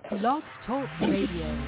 Blog Talk Radio.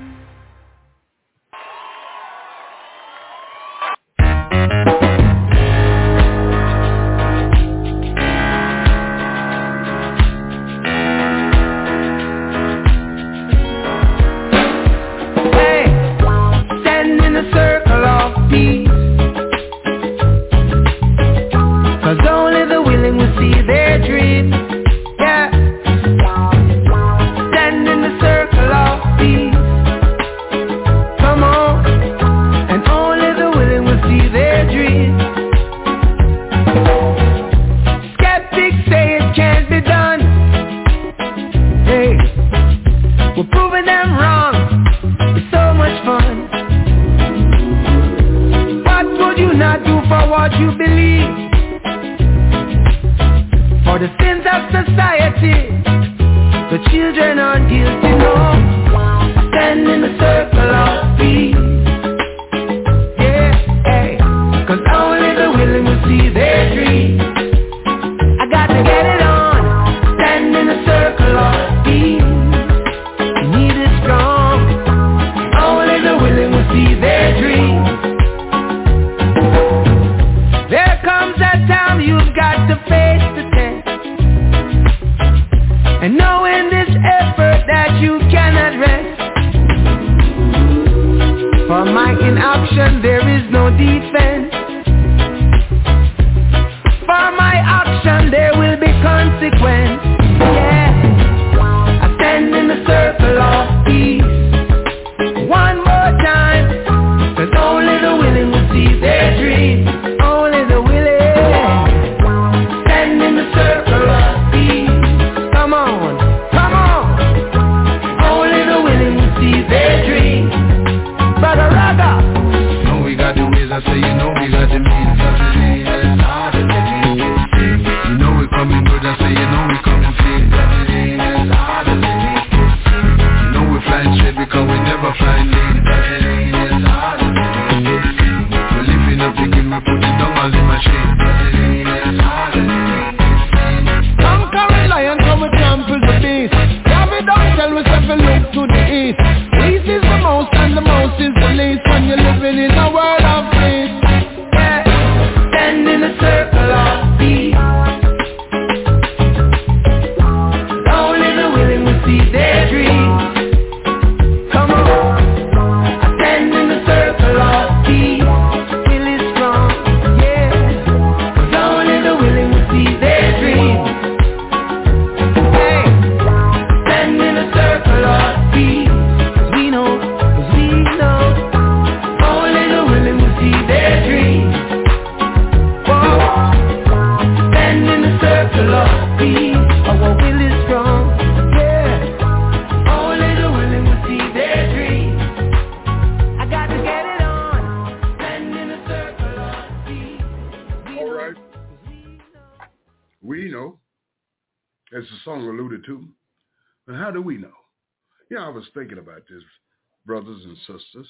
Thinking about this, brothers and sisters,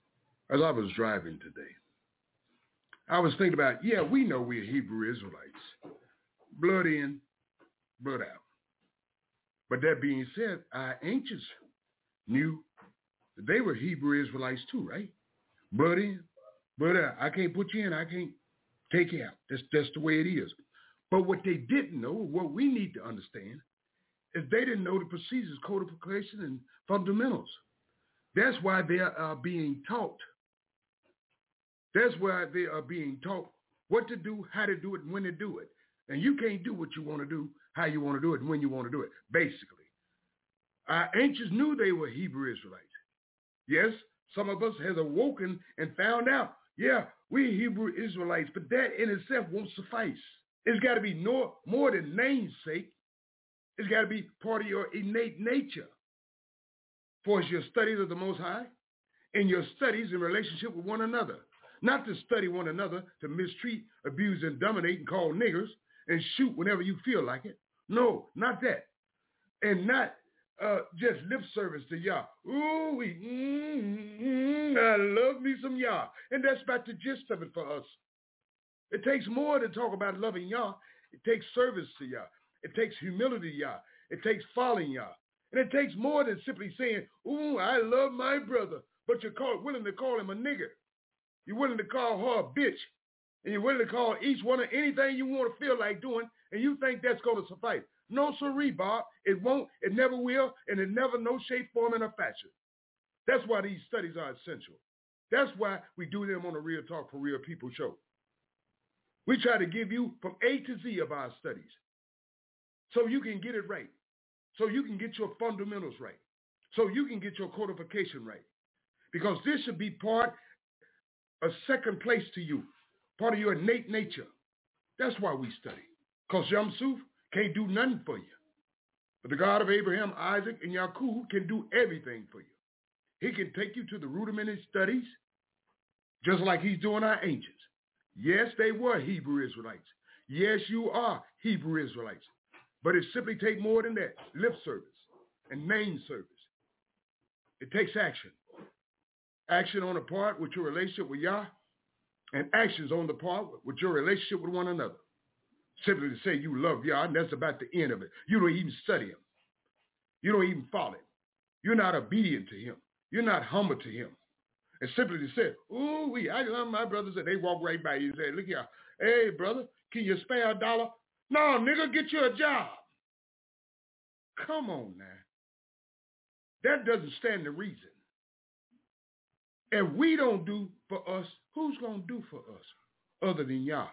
as I was driving today. I was thinking about, we know we're Hebrew Israelites. Blood in, blood out. But that being said, our ancients knew that they were Hebrew Israelites too, right? Blood in, blood out. I can't put you in, I can't take you out. That's the way it is. But what they didn't know, what we need to understand, is they didn't know the procedures, codification, and fundamentals. That's why they are being taught. That's why they are being taught what to do, how to do it, and when to do it. And you can't do what you want to do, how you want to do it, and when you want to do it, basically. Our ancients knew they were Hebrew Israelites. Yes, some of us has awoken and found out, we're Hebrew Israelites, but that in itself won't suffice. It's got to be more than namesake. It's got to be part of your innate nature. For it's your studies of the Most High and your studies in relationship with one another. Not to study one another, to mistreat, abuse, and dominate and call niggers and shoot whenever you feel like it. No, not that. And not just lip service to Yah. Ooh, I love me some Yah. And that's about the gist of it for us. It takes more to talk about loving Yah. It takes service to Yah. It takes humility, Yah. It takes following Yah. And it takes more than simply saying, ooh, I love my brother, but you're willing to call him a nigger. You're willing to call her a bitch. And you're willing to call each one of anything you want to feel like doing, and you think that's going to suffice. No, sirree, Bob. It won't, it never will, and it never, no shape, form, and fashion. That's why these studies are essential. That's why we do them on the Real Talk for Real People show. We try to give you from A to Z of our studies so you can get it right, so you can get your fundamentals right, so you can get your codification right. Because this should be a second place to you, part of your innate nature. That's why we study. Because Yamsuf can't do nothing for you. But the God of Abraham, Isaac, and Yaqub can do everything for you. He can take you to the rudimentary studies, just like he's doing our ancients. Yes, they were Hebrew Israelites. Yes, you are Hebrew Israelites. But it simply takes more than that. Lip service and name service. It takes action. Action on the part with your relationship with Yah, and actions on the part with your relationship with one another. Simply to say you love Yah, and that's about the end of it. You don't even study him. You don't even follow him. You're not obedient to him. You're not humble to him. And simply to say, ooh, I love my brothers, and they walk right by you and say, look here, hey, brother, can you spare $1? No, nigga, get you a job. Come on now. That doesn't stand to reason. And we don't do for us, who's going to do for us other than Yah?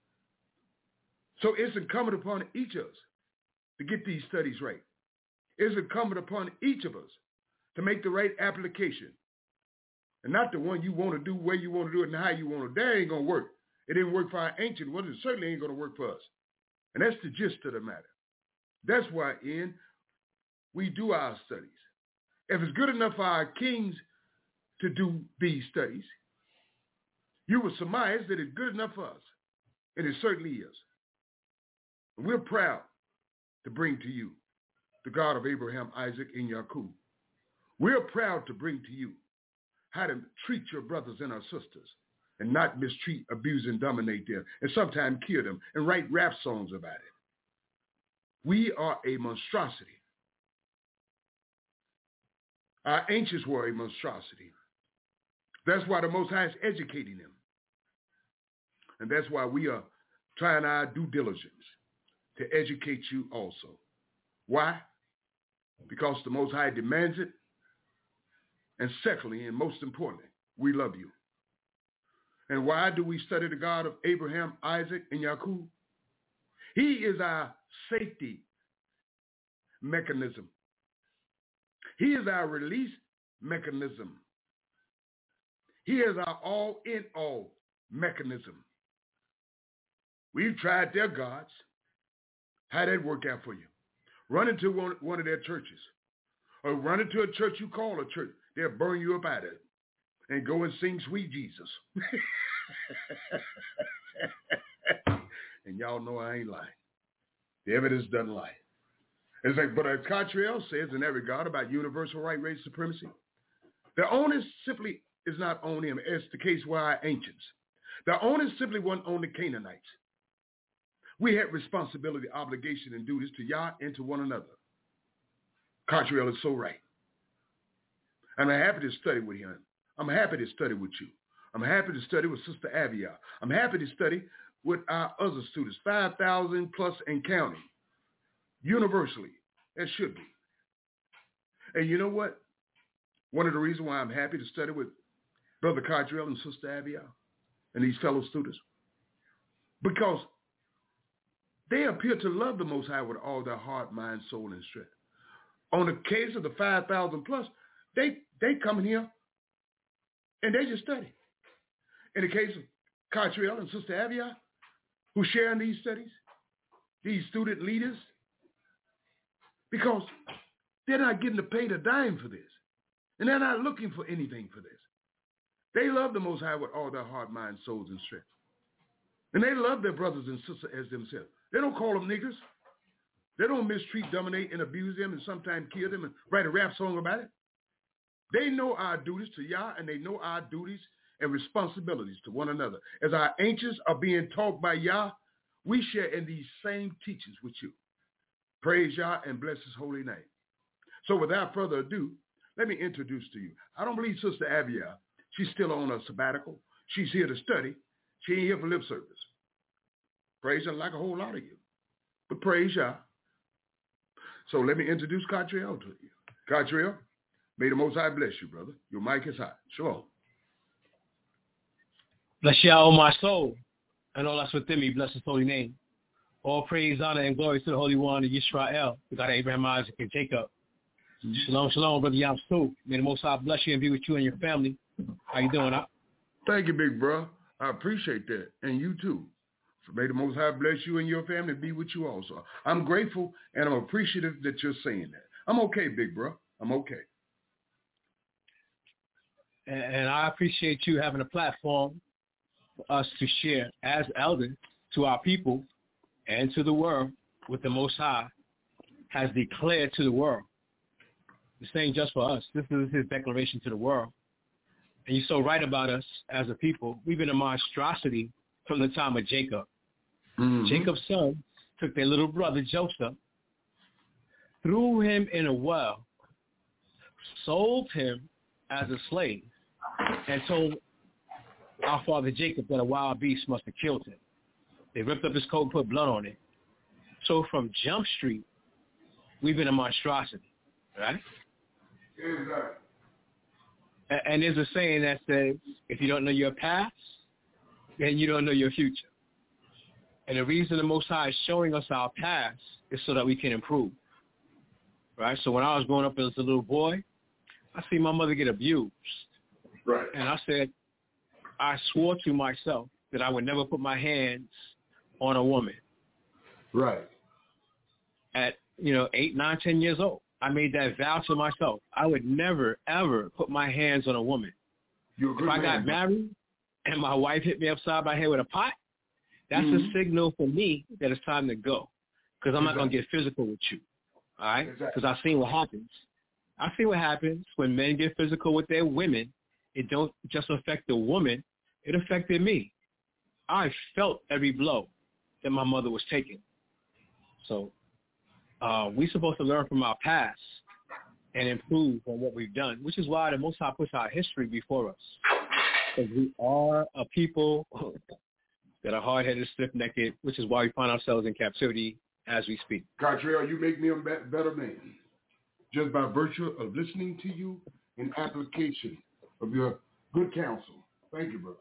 So it's incumbent upon each of us to get these studies right. It's incumbent upon each of us to make the right application. And not the one you want to do, where you want to do it, and how you want to. That ain't going to work. It didn't work for our ancient ones. It certainly ain't going to work for us. And that's the gist of the matter. That's why, we do our studies. If it's good enough for our kings to do these studies, you would surmise that it's good enough for us. And it certainly is. And we're proud to bring to you the God of Abraham, Isaac, and Yaqub. We're proud to bring to you how to treat your brothers and our sisters and not mistreat, abuse, and dominate them, and sometimes kill them and write rap songs about it. We are a monstrosity. Our ancients were a monstrosity. That's why the Most High is educating them. And that's why we are trying our due diligence to educate you also. Why? Because the Most High demands it. And secondly, and most importantly, we love you. And why do we study the God of Abraham, Isaac, and Yaqub? He is our safety mechanism. He is our release mechanism. He is our all-in-all mechanism. We've tried their gods. How'd that work out for you? Run into one of their churches. Or run into a church you call a church. They'll burn you up out of it. And go and sing Sweet Jesus. And y'all know I ain't lying. The evidence doesn't lie. It's like, but as Cottrell says in that regard about universal right race supremacy, the onus simply is not on him, as the case with our ancients. The onus simply wasn't on the Canaanites. We had responsibility, obligation, and duties to Yah and to one another. Cottrell is so right. And I'm happy to study with him. I'm happy to study with you. I'm happy to study with Sister Avia. I'm happy to study with our other students, 5,000 plus and counting, universally. That should be. And you know what? One of the reasons why I'm happy to study with Brother Cottrell and Sister Avia and these fellow students, because they appear to love the Most High with all their heart, mind, soul, and strength. On the case of the 5,000 plus, they come in here and they just study. In the case of Cottrell and Sister Avia, who share in these studies, these student leaders, because they're not getting paid a dime for this. And they're not looking for anything for this. They love the Most High with all their heart, mind, souls, and strength. And they love their brothers and sisters as themselves. They don't call them niggers. They don't mistreat, dominate, and abuse them and sometimes kill them and write a rap song about it. They know our duties to Yah, and they know our duties and responsibilities to one another. As our ancients are being taught by Yah, we share in these same teachings with you. Praise Yah and bless his holy name. So without further ado, let me introduce to you. I don't believe Sister Avia, she's still on a sabbatical. She's here to study. She ain't here for lip service. Praise Yah like a whole lot of you. But praise Yah. So let me introduce Catriel to you. Catriel, may the Most High bless you, brother. Your mic is hot. Shalom. Bless Yah, O my soul, and all that's within me. Bless his holy name. All praise, honor, and glory to the Holy One of Yisrael, the God of Abraham, Isaac, and Jacob. Shalom, shalom, brother Yam Sue. May the Most High bless you and be with you and your family. How you doing, Op? Thank you, big bro. I appreciate that. And you too. May the Most High bless you and your family, be with you also. I'm grateful and I'm appreciative that you're saying that. I'm okay, big bro. I'm okay. And I appreciate you having a platform for us to share as elders to our people and to the world what the Most High has declared to the world. This ain't just for us. This is his declaration to the world. And you're so right about us as a people. We've been a monstrosity from the time of Jacob. Mm-hmm. Jacob's son took their little brother Joseph, threw him in a well, sold him as a slave, and told our father Jacob that a wild beast must have killed him. They ripped up his coat and put blood on it. So from Jump Street, we've been a monstrosity, right? Exactly. And there's a saying that says, if you don't know your past, then you don't know your future. And the reason the Most High is showing us our past is so that we can improve, right? So when I was growing up as a little boy, I see my mother get abused. Right. And I said, I swore to myself that I would never put my hands on a woman. Right. At, 8, 9, 10 years old. I made that vow to myself. I would never, ever put my hands on a woman. If I got married and my wife hit me upside my head with a pot, that's a signal for me that it's time to go. Because I'm not going to get physical with you. All right? Because I've seen what happens. I see what happens when men get physical with their women. It don't just affect the woman. It affected me. I felt every blow that my mother was taking. So we're supposed to learn from our past and improve on what we've done, which is why the Most High puts our history before us. Because we are a people that are hard-headed, stiff-necked, which is why we find ourselves in captivity as we speak. Catriel, you make me a better man just by virtue of listening to you in application of your good counsel. Thank you, brother.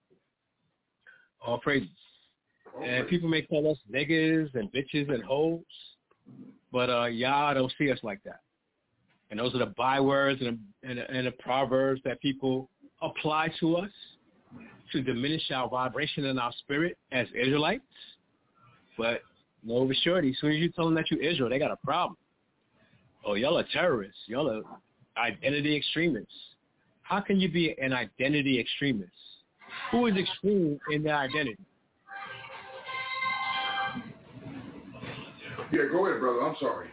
All praises. And people may call us niggas and bitches and hoes, but y'all don't see us like that. And those are the bywords and the proverbs that people apply to us to diminish our vibration and our spirit as Israelites. But no surety, as soon as you tell them that you're Israel, they got a problem. Oh, y'all are terrorists. Y'all are identity extremists. How can you be an identity extremist? Who is extreme in their identity? Yeah, go ahead, brother. I'm sorry.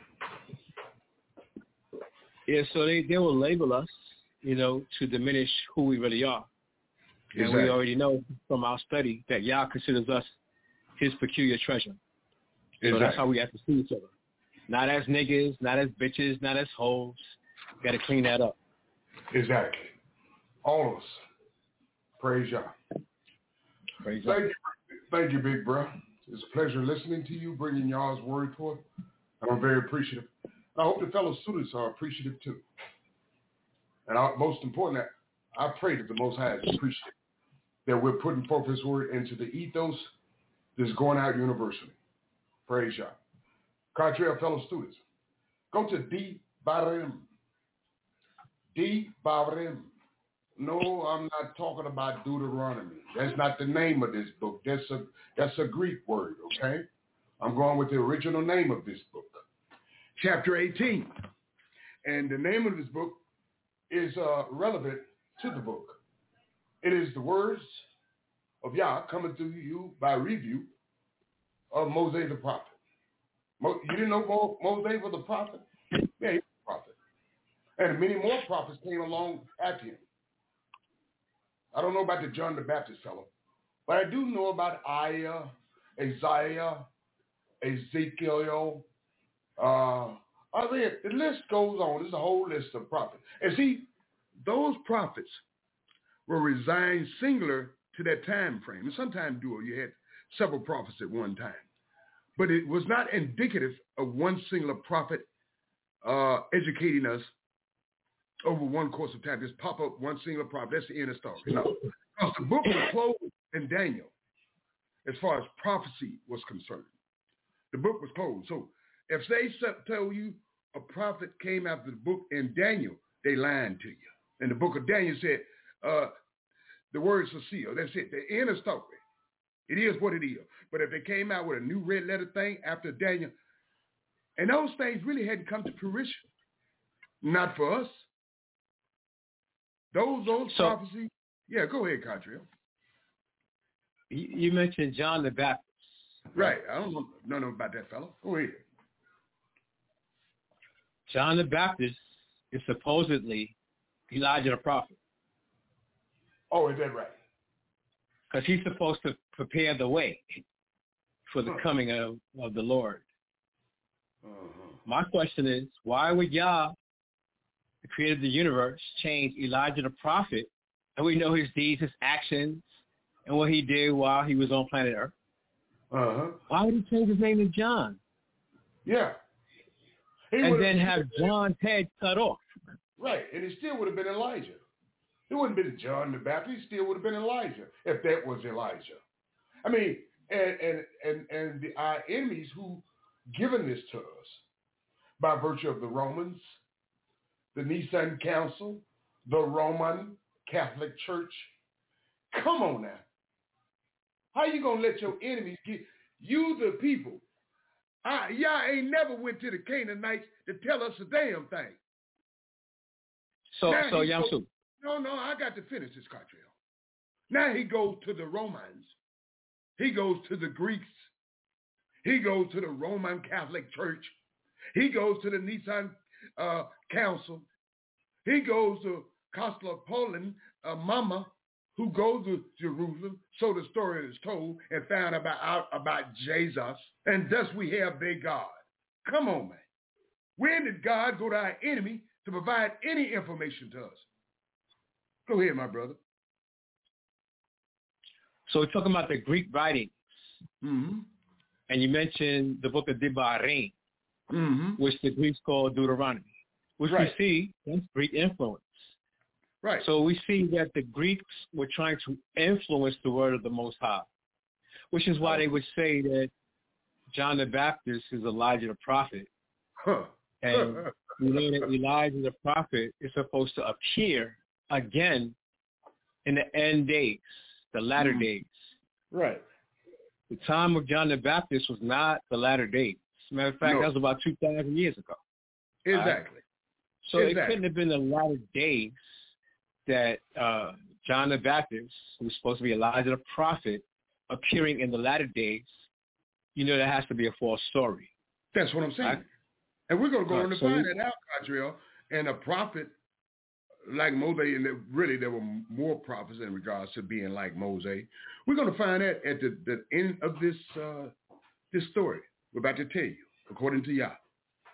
Yeah, so they will label us, to diminish who we really are. And exactly. We already know from our study that Yah considers us his peculiar treasure. So exactly. That's how we have to see each other. Not as niggas, not as bitches, not as hoes. Got to clean that up. Exactly. All of us. Praise Yah. Praise Yah. Thank you, big bro. It's a pleasure listening to you, bringing y'all's word forth. I'm very appreciative. I hope the fellow students are appreciative too. And most important, I pray that the Most High is appreciative that we're putting forth His word into the ethos that's going out universally. Praise Yah. Catriel, fellow students, go to Devarim. Devarim. No, I'm not talking about Deuteronomy. That's not the name of this book. That's a Greek word, okay? I'm going with the original name of this book. Chapter 18. And the name of this book is relevant to the book. It is the words of Yah coming to you by review of Moses the prophet. You didn't know Moses was the prophet? Yeah, he was a prophet. And many more prophets came along after him. I don't know about the John the Baptist fellow, but I do know about Isaiah, Ezekiel, The list goes on. There's a whole list of prophets. And see, those prophets were resigned singular to that time frame. And sometimes, you had several prophets at one time. But it was not indicative of one singular prophet educating us over one course of time. Just pop up one singular prophet. That's the end of the story. No. Because the book was closed in Daniel as far as prophecy was concerned. The book was closed. So if they tell you a prophet came after the book in Daniel, they lying to you. And the book of Daniel said, the words are sealed. That's it. The end of the story. It is what it is. But if they came out with a new red letter thing after Daniel, and those things really hadn't come to fruition. Not for us. Those prophecies. Yeah, go ahead, Catriel. You mentioned John the Baptist. Right. I don't know about that fellow. Go ahead. John the Baptist is supposedly Elijah the prophet. Oh, is that right? Because he's supposed to prepare the way for the coming of the Lord. My question is, why would Yah, the creator of the universe, change Elijah the prophet, and we know his deeds, his actions, and what he did while he was on planet Earth? Why would he change his name to John? Yeah. And then have John's head cut off. Right, and it still would have been Elijah. It wouldn't have been John the Baptist. It still would have been Elijah if that was Elijah. I mean, and our enemies who given this to us by virtue of the Romans, the Nicene Council, the Roman Catholic Church. Come on now. How you going to let your enemies get you, the people? Y'all ain't never went to the Canaanites to tell us a damn thing. So Yamsu. No, I got to finish this, Catriel. Now he goes to the Romans. He goes to the Greeks. He goes to the Roman Catholic Church. He goes to the Nicene Council. He goes to Constantinople, Mama, who goes to Jerusalem, so the story is told, and found out about Jesus, and thus we have their God. Come on, man. When did God go to our enemy to provide any information to us? Go ahead, my brother. So we're talking about the Greek writings. Mm-hmm. And you mentioned the book of Devarim, which the Greeks call Deuteronomy, which we see that's Greek influence. Right. So we see that the Greeks were trying to influence the word of the Most High, which is why they would say that John the Baptist is Elijah the prophet. And we know that Elijah the prophet is supposed to appear again in the end days, the latter days. Right. The time of John the Baptist was not the latter days. As a matter of fact, that was about 2,000 years ago. Exactly. So it couldn't have been the latter days that John the Baptist, who was supposed to be Elijah the prophet, appearing in the latter days. You know, that has to be a false story. That's what I'm saying. Right? And we're going to go on and find that out, Catriel. And a prophet like Moses, and there were more prophets in regards to being like Moses. We're going to find that at the end of this story we're about to tell you, according to Yah.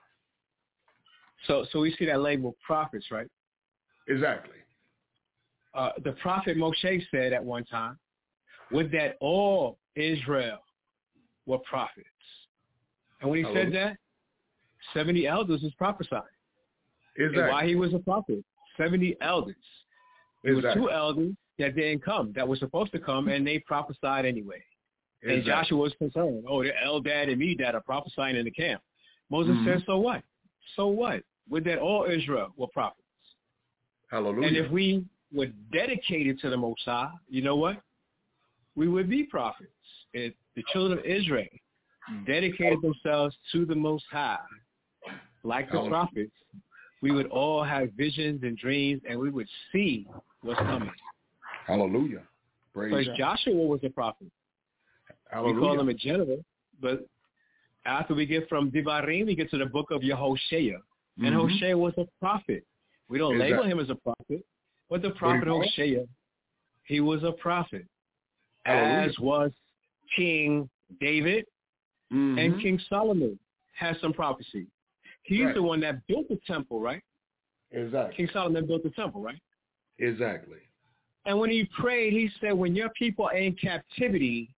So we see that label prophets, right? Exactly. The prophet Moshe said at one time, would that all Israel were prophets. And when he said that, 70 elders was prophesying. Exactly. And why he was a prophet? 70 elders. There were 2 elders that didn't come, that were supposed to come, and they prophesied anyway. Exactly. And Joshua was concerned. Oh, the Eldad and Medad are prophesying in the camp. Moses said, so what? So what? Would that all Israel were prophets? Hallelujah. And if we were dedicated to the Most High, you know what? We would be prophets. If the children of Israel dedicated themselves to the Most High, like the prophets, we would all have visions and dreams, and we would see what's coming. Hallelujah. Because Joshua was a prophet. Hallelujah. We call him a general, but after we get from Devarim, we get to the book of Yehoshua. And Hosea was a prophet. We don't label him as a prophet, but the prophet Hosea, he was a prophet, as was King David and King Solomon had some prophecy. He's the one that built the temple, right? Exactly. King Solomon built the temple, right? Exactly. And when he prayed, he said, when your people are in captivity,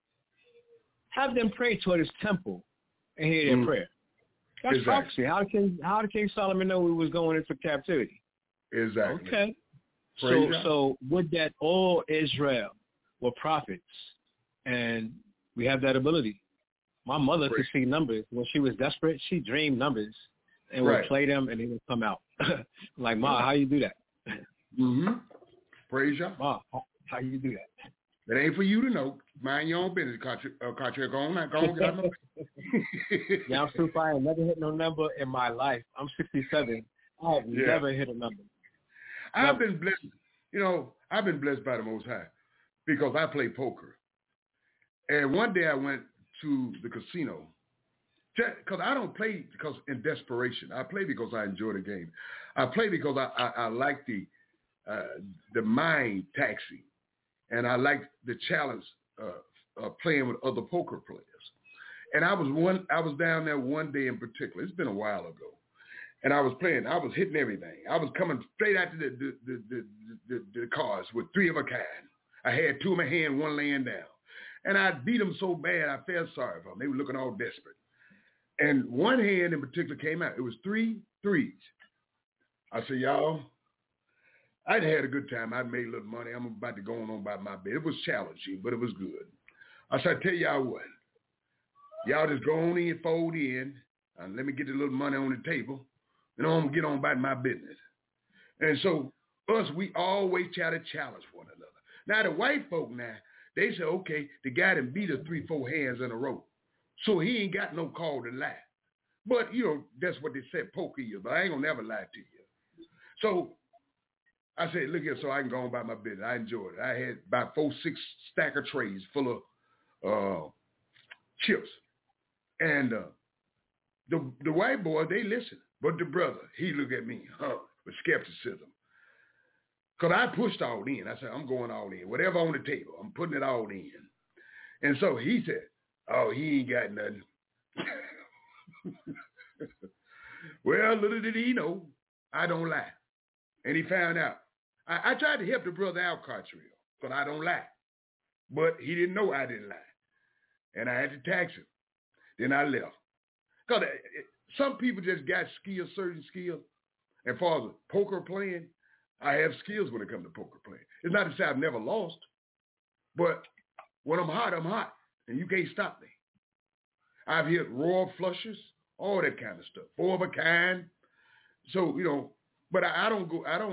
have them pray toward his temple and hear their prayer. That's prophecy. How did King Solomon know we was going into captivity? Exactly. Okay. So with that, all Israel were prophets, and we have that ability. My mother could see numbers. When she was desperate, she dreamed numbers and would play them, and they would come out. Like, Ma, how you do that? Praise you. Ma, how you do that? That ain't for you to know. Mind your own business, Cartier. Go on, get out my Yeah, I'm super. I ain't never hit no number in my life. I'm 67. I have never hit a number. I've been blessed. You know, I've been blessed by the Most High because I play poker. And one day I went to the casino because I don't play because in desperation. I play because I enjoy the game. I play because I like the mind taxing, and I like the challenge of playing with other poker players. And I was down there one day in particular. It's been a while ago. And I was playing. I was hitting everything. I was coming straight after the cards with three of a kind. I had two in my hand, one laying down. And I beat them so bad, I felt sorry for them. They were looking all desperate. And one hand in particular came out. It was 3 threes. I said, y'all, I'd had a good time. I'd made a little money. I'm about to go on about my bed. It was challenging, but it was good. I said, I tell y'all what. Y'all just go on in, fold in, and let me get a little money on the table. And I'm going to get on about my business. And so we always try to challenge one another. Now, the white folk now, they say, okay, the guy done beat us 3-4 hands in a row. So he ain't got no call to lie. But, you know, that's what they said, poker you. But I ain't going to never lie to you. So I said, look here, so I can go on about my business. I enjoyed it. I had about 4-6 stack of trays full of chips. And the white boy, they listen. But the brother, he looked at me with skepticism. Because I pushed all in. I said, I'm going all in. Whatever on the table, I'm putting it all in. And so he said, oh, he ain't got nothing. Well, little did he know, I don't lie. And he found out. I tried to help the brother out, Cartrill, because I don't lie. But he didn't know I didn't lie. And I had to tax him. Then I left. Because some people just got skills, certain skills. And for the poker playing, I have skills when it comes to poker playing. It's not to say I've never lost, but when I'm hot, and you can't stop me. I've hit royal flushes, all that kind of stuff, 4 of a kind. So, you know, but I don't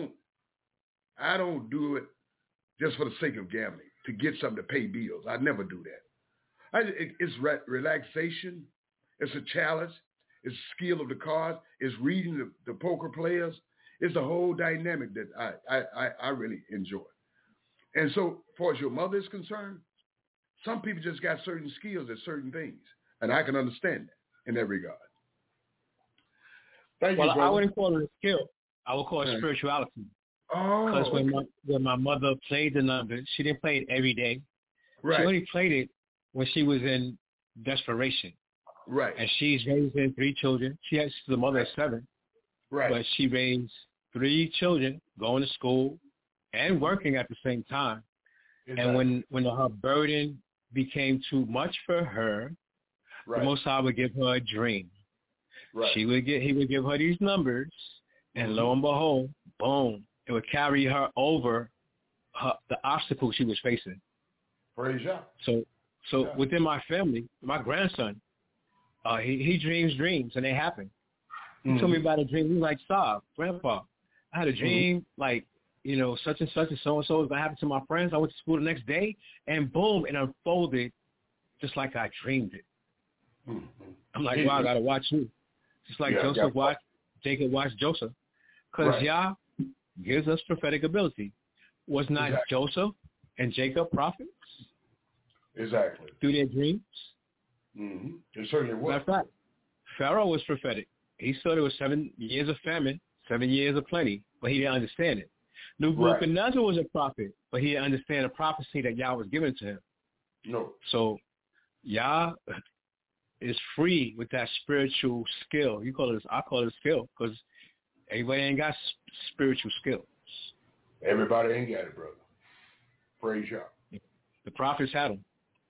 do it just for the sake of gambling, to get something to pay bills. I never do that. It's relaxation. It's a challenge. It's a skill of the cards. It's reading the poker players. It's the whole dynamic that I really enjoy. And so, far as your mother is concerned, some people just got certain skills at certain things. And I can understand that in that regard. Thank you, brother. I wouldn't call it a skill. I would call it spirituality. Oh. Because when my mother played the numbers, she didn't play it every day. Right. She only played it when she was in desperation. Right. And she's raising 3 children. She's the mother of 7. Right. But she raised 3 children, going to school and working at the same time. Exactly. And when her burden became too much for her, the Most High would give her a dream. Right. He would give her these numbers, and lo and behold, boom, it would carry her over the obstacle she was facing. Praise God. So within my family, my grandson, he dreams dreams, and they happen. He told me about a dream. He was like, "Stop, Grandpa, I had a dream like, you know, such and such and so-and-so is going to happen to my friends. I went to school the next day, and boom, it unfolded just like I dreamed it." I'm like, wow, I got to watch you. Just like Jacob watched Joseph. Because Yah gives us prophetic ability. Was not Joseph and Jacob prophets? Exactly. Through their dreams? Mm-hmm. It certainly was. Matter of fact, Pharaoh was prophetic. He saw there was 7 years of famine, 7 years of plenty, but he didn't understand it. Nebuchadnezzar was a prophet, but he didn't understand the prophecy that Yah was giving to him. No. So Yah is free with that spiritual skill. I call it a skill because everybody ain't got spiritual skills. Everybody ain't got it, brother. Praise y'all. The prophets had them.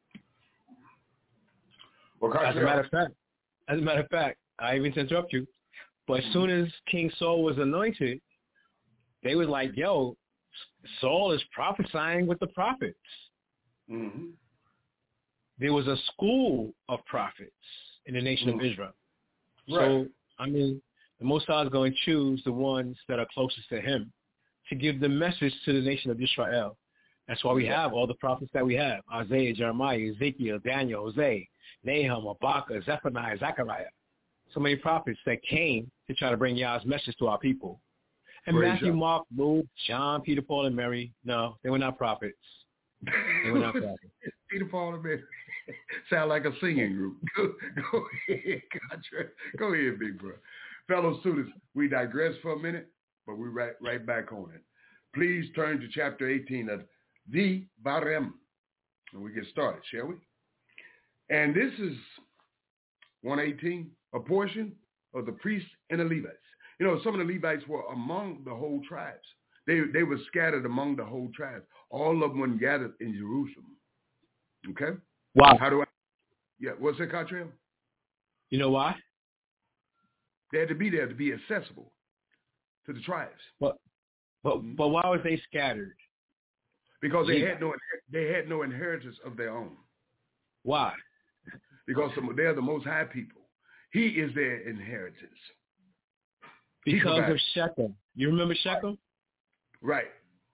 Well, as a matter of fact, I even to interrupt you, but as soon as King Saul was anointed, they was like, yo, Saul is prophesying with the prophets. Mm-hmm. There was a school of prophets in the nation of Israel. Right. So, I mean, the Most High is going to choose the ones that are closest to him to give the message to the nation of Israel. That's why we have all the prophets that we have: Isaiah, Jeremiah, Ezekiel, Daniel, Hosea, Nahum, Habakkuk, Zephaniah, Zechariah. So many prophets that came to try to bring Yah's message to our people. And Praise Matthew, God. Mark, Luke, John, Peter, Paul, and Mary, no, they were not prophets. They were not prophets. Peter, Paul, and Mary. Sound like a singing group. Go ahead, Contra. Go ahead, big bro. Fellow students, we digress for a minute, but we're right back on it. Please turn to chapter 18 of the Barem, and we get started, shall we? And this is 118, a portion of the priests and the Levites. You know, some of the Levites were among the whole tribes. They were scattered among the whole tribes. All of them were gathered in Jerusalem. Okay? Wow. What's that, Contra? You know why? They had to be there to be accessible to the tribes. But why was they scattered? Because they had no inheritance of their own. Why? Because they're the Most High people. He is their inheritance. Because of Shechem. You remember Shechem? Right.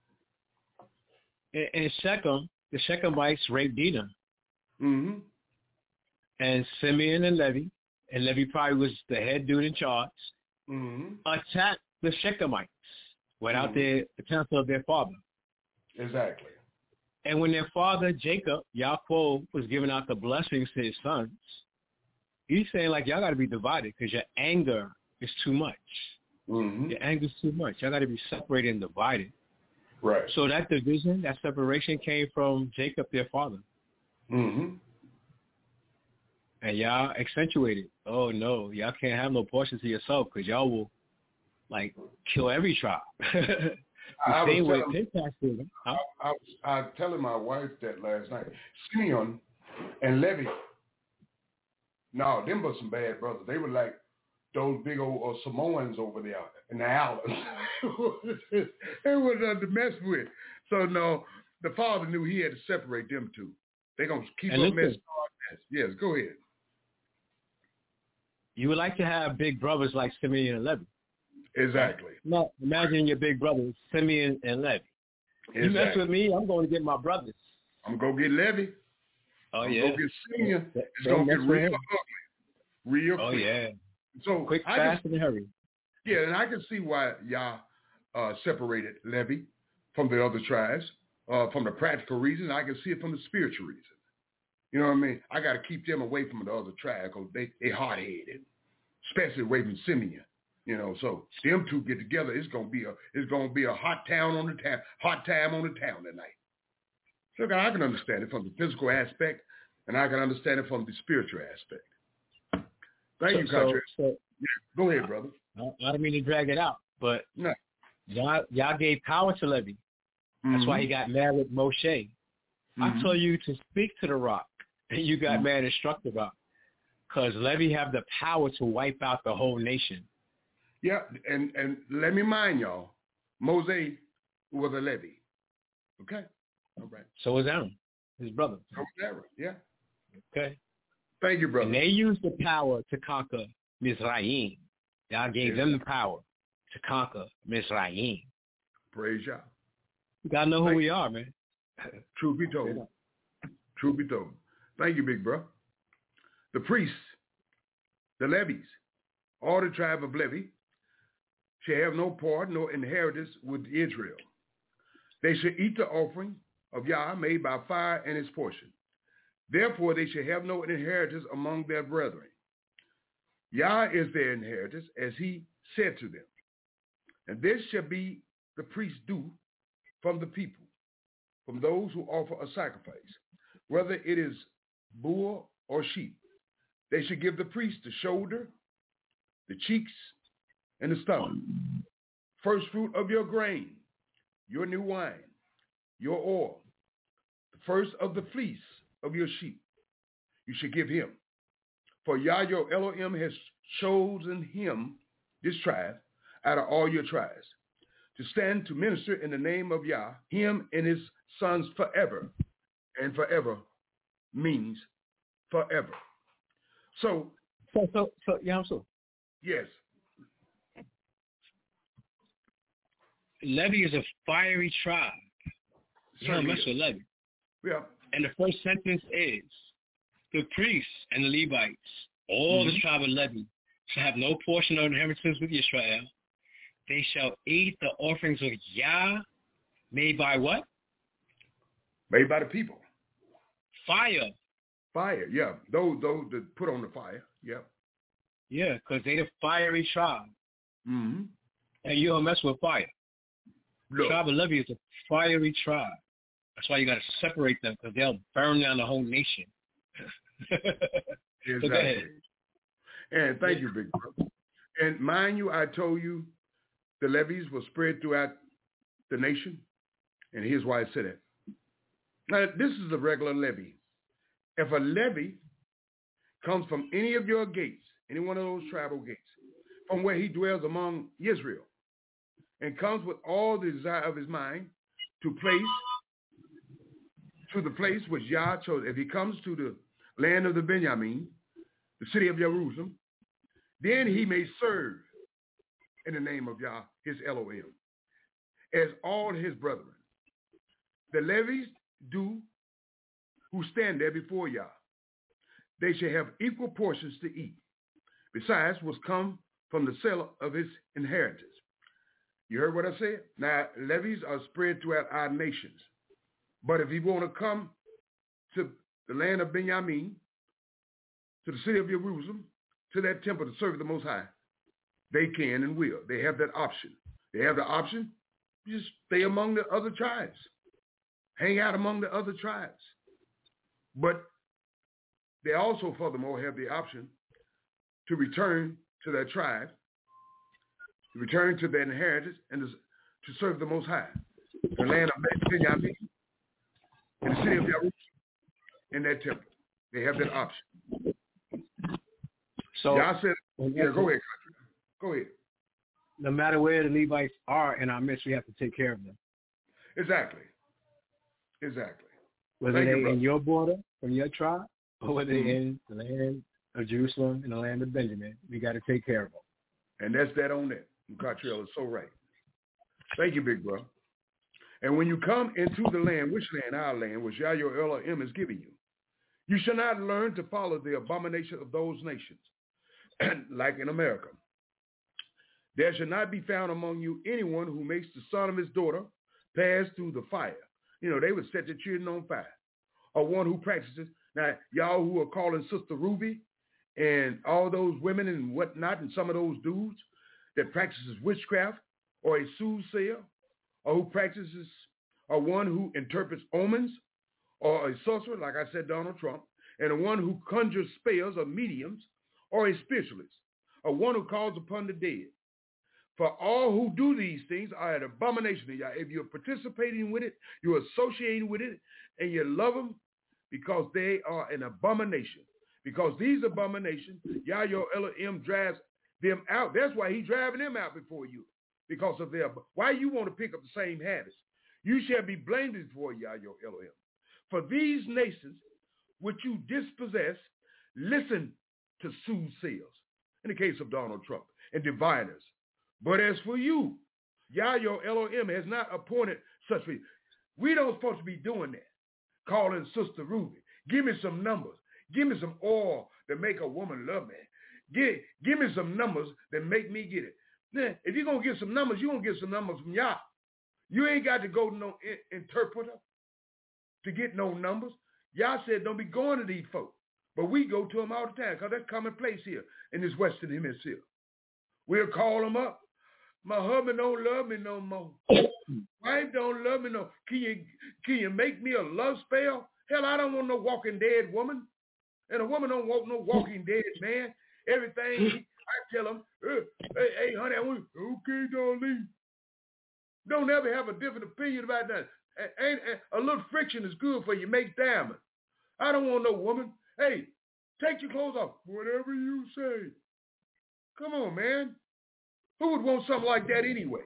In Shechem, the Shechemites raped Dinah. Mm-hmm. And Simeon and Levi probably was the head dude in charge, attacked the Shechemites without the counsel of their father. Exactly. And when their father, Jacob, Yaakov, was giving out the blessings to his sons, he's saying, like, y'all got to be divided because your anger is too much. Mm-hmm. Your anger is too much. Y'all got to be separated and divided. Right. So that division, that separation came from Jacob, their father. Mm-hmm. And y'all accentuated. Oh, no, y'all can't have no portion to yourself because y'all will, like, kill every tribe. I was telling my wife that last night. Simeon and Levi, no, them were some bad brothers. They were like those big old Samoans over there in the islands. They were to mess with. So, no, the father knew he had to separate them two. They're going to keep up mess. Yes, go ahead. You would like to have big brothers like Simeon and Levi. Exactly. No, imagine your big brothers, Simeon and Levi. Exactly. You mess with me, I'm going to get my brothers. I'm going to get Levi. Oh, yeah. I'm going to get Simeon. It's going to get real ugly. Real quick. Oh, yeah. So quick, fast, and hurry. Yeah, and I can see why Yah separated Levi from the other tribes, from the practical reason. I can see it from the spiritual reason. You know what I mean? I got to keep them away from the other tribe because they hard-headed, especially away from Simeon. You know, so them two get together. It's gonna be a hot time on the town tonight. So I can understand it from the physical aspect, and I can understand it from the spiritual aspect. Thank you, Contra. Go ahead, brother. I don't mean to drag it out, but no. y'all gave power to Levi. That's why he got mad with Moshe. I told you to speak to the rock, and you got mad and struck the rock, because Levi have the power to wipe out the whole nation. Yeah, and let me mind y'all, Moses was a Levi. Okay? All right. So was Aaron, his brother. So was Aaron, yeah. Okay. Thank you, brother. And they used the power to conquer Mizraim. Y'all gave them the power to conquer Mizraim. Praise y'all. You got to know who we are, man. Truth be told. Truth be told. Thank you, big bro. The priests, the Levies, all the tribe of Levi, shall have no part, no inheritance with Israel. They shall eat the offering of Yah made by fire and his portion. Therefore, they shall have no inheritance among their brethren. Yah is their inheritance, as he said to them. And this shall be the priest's due from the people, from those who offer a sacrifice, whether it is bull or sheep. They should give the priest the shoulder, the cheeks, and the stomach. First fruit of your grain, your new wine, your oil, the first of the fleece of your sheep, you should give him. For Yah your Elohim has chosen him, this tribe, out of all your tribes, to stand to minister in the name of Yah, him and his sons forever. And forever means forever. So Yamsuf. Yes. Levi is a fiery tribe. You don't mess with Levi. Yeah. And the first sentence is, the priests and the Levites, all the tribe of Levi, shall have no portion or inheritance with Israel. They shall eat the offerings of Yah, made by what? Made by the people. Fire. Fire, yeah. Those that put on the fire, yeah. Yeah, because they the fiery tribe. Mm-hmm. And you don't mess with fire. No. The tribe of Levi is a fiery tribe. That's why you got to separate them, because they'll burn down the whole nation. Exactly. So go ahead. And thank you, big brother. And mind you, I told you the levies were spread throughout the nation. And here's why I said it. Now, this is a regular levy. If a levy comes from any of your gates, any one of those tribal gates, from where he dwells among Israel, and comes with all the desire of his mind to the place which Yah chose. If he comes to the land of the Benjamin, the city of Jerusalem, then he may serve in the name of Yah, his Elohim, as all his brethren. The Levites do who stand there before Yah. They shall have equal portions to eat, besides what's come from the sale of his inheritance. You heard what I said? Now, levies are spread throughout our nations. But if you want to come to the land of Benjamin, to the city of Jerusalem, to that temple to serve the Most High, they can and will. They have that option. They have the option, just stay among the other tribes. Hang out among the other tribes. But they also, furthermore, have the option to return to their tribe, to return to their inheritance, and to serve the Most High. The land of Benjamin, in the city of Jerusalem, in that temple. They have that option. So Yah said, yeah, go ahead. Go ahead. No matter where the Levites are in our midst, we have to take care of them. Exactly. Whether they're in your border, from your tribe, or whether they're in the land of Jerusalem, in the land of Benjamin, we got to take care of them. And that's that on that. Cottrell is so right. Thank you, big bro. And when you come into the land, which land? Our land, which Yah your Elohim is giving you, you shall not learn to follow the abomination of those nations, like in America. There shall not be found among you anyone who makes the son of his daughter pass through the fire. You know, they would set their children on fire. Or one who practices. Now, y'all who are calling Sister Ruby and all those women and whatnot, and some of those dudes that practices witchcraft, or a soothsayer, or who practices, or one who interprets omens, or a sorcerer, like I said, Donald Trump, and a one who conjures spells or mediums, or a spiritualist, or one who calls upon the dead. For all who do these things are an abomination to Yah. If you're participating with it, you're associating with it, and you love them, because they are an abomination. Because these abominations, Yah your Elohim drives them out. That's why he's driving them out before you. Because of their, why you want to pick up the same habits? You shall be blamed before Yah your Elohim. For these nations which you dispossess, listen to soothsayers, in the case of Donald Trump, and diviners. But as for you, Yah your Elohim has not appointed such people. We don't supposed to be doing that. Calling Sister Ruby. Give me some numbers. Give me some oil that make a woman love me. Give me some numbers that make me get it. Now, if you're going to get some numbers, you're going to get some numbers from Yah. You ain't got to go to no interpreter to get no numbers. Yah said don't be going to these folks. But we go to them all the time because that's commonplace here in this Western Hemisphere. We'll call them up. My husband don't love me no more. Wife don't love me no. Can you make me a love spell? Hell, I don't want no walking dead woman. And a woman don't want no walking dead, man. Everything, I tell them, hey, honey, okay, darling. Don't ever have a different opinion about that. A little friction is good for you. Make diamond. I don't want no woman. Hey, take your clothes off. Whatever you say. Come on, man. Who would want something like that anyway?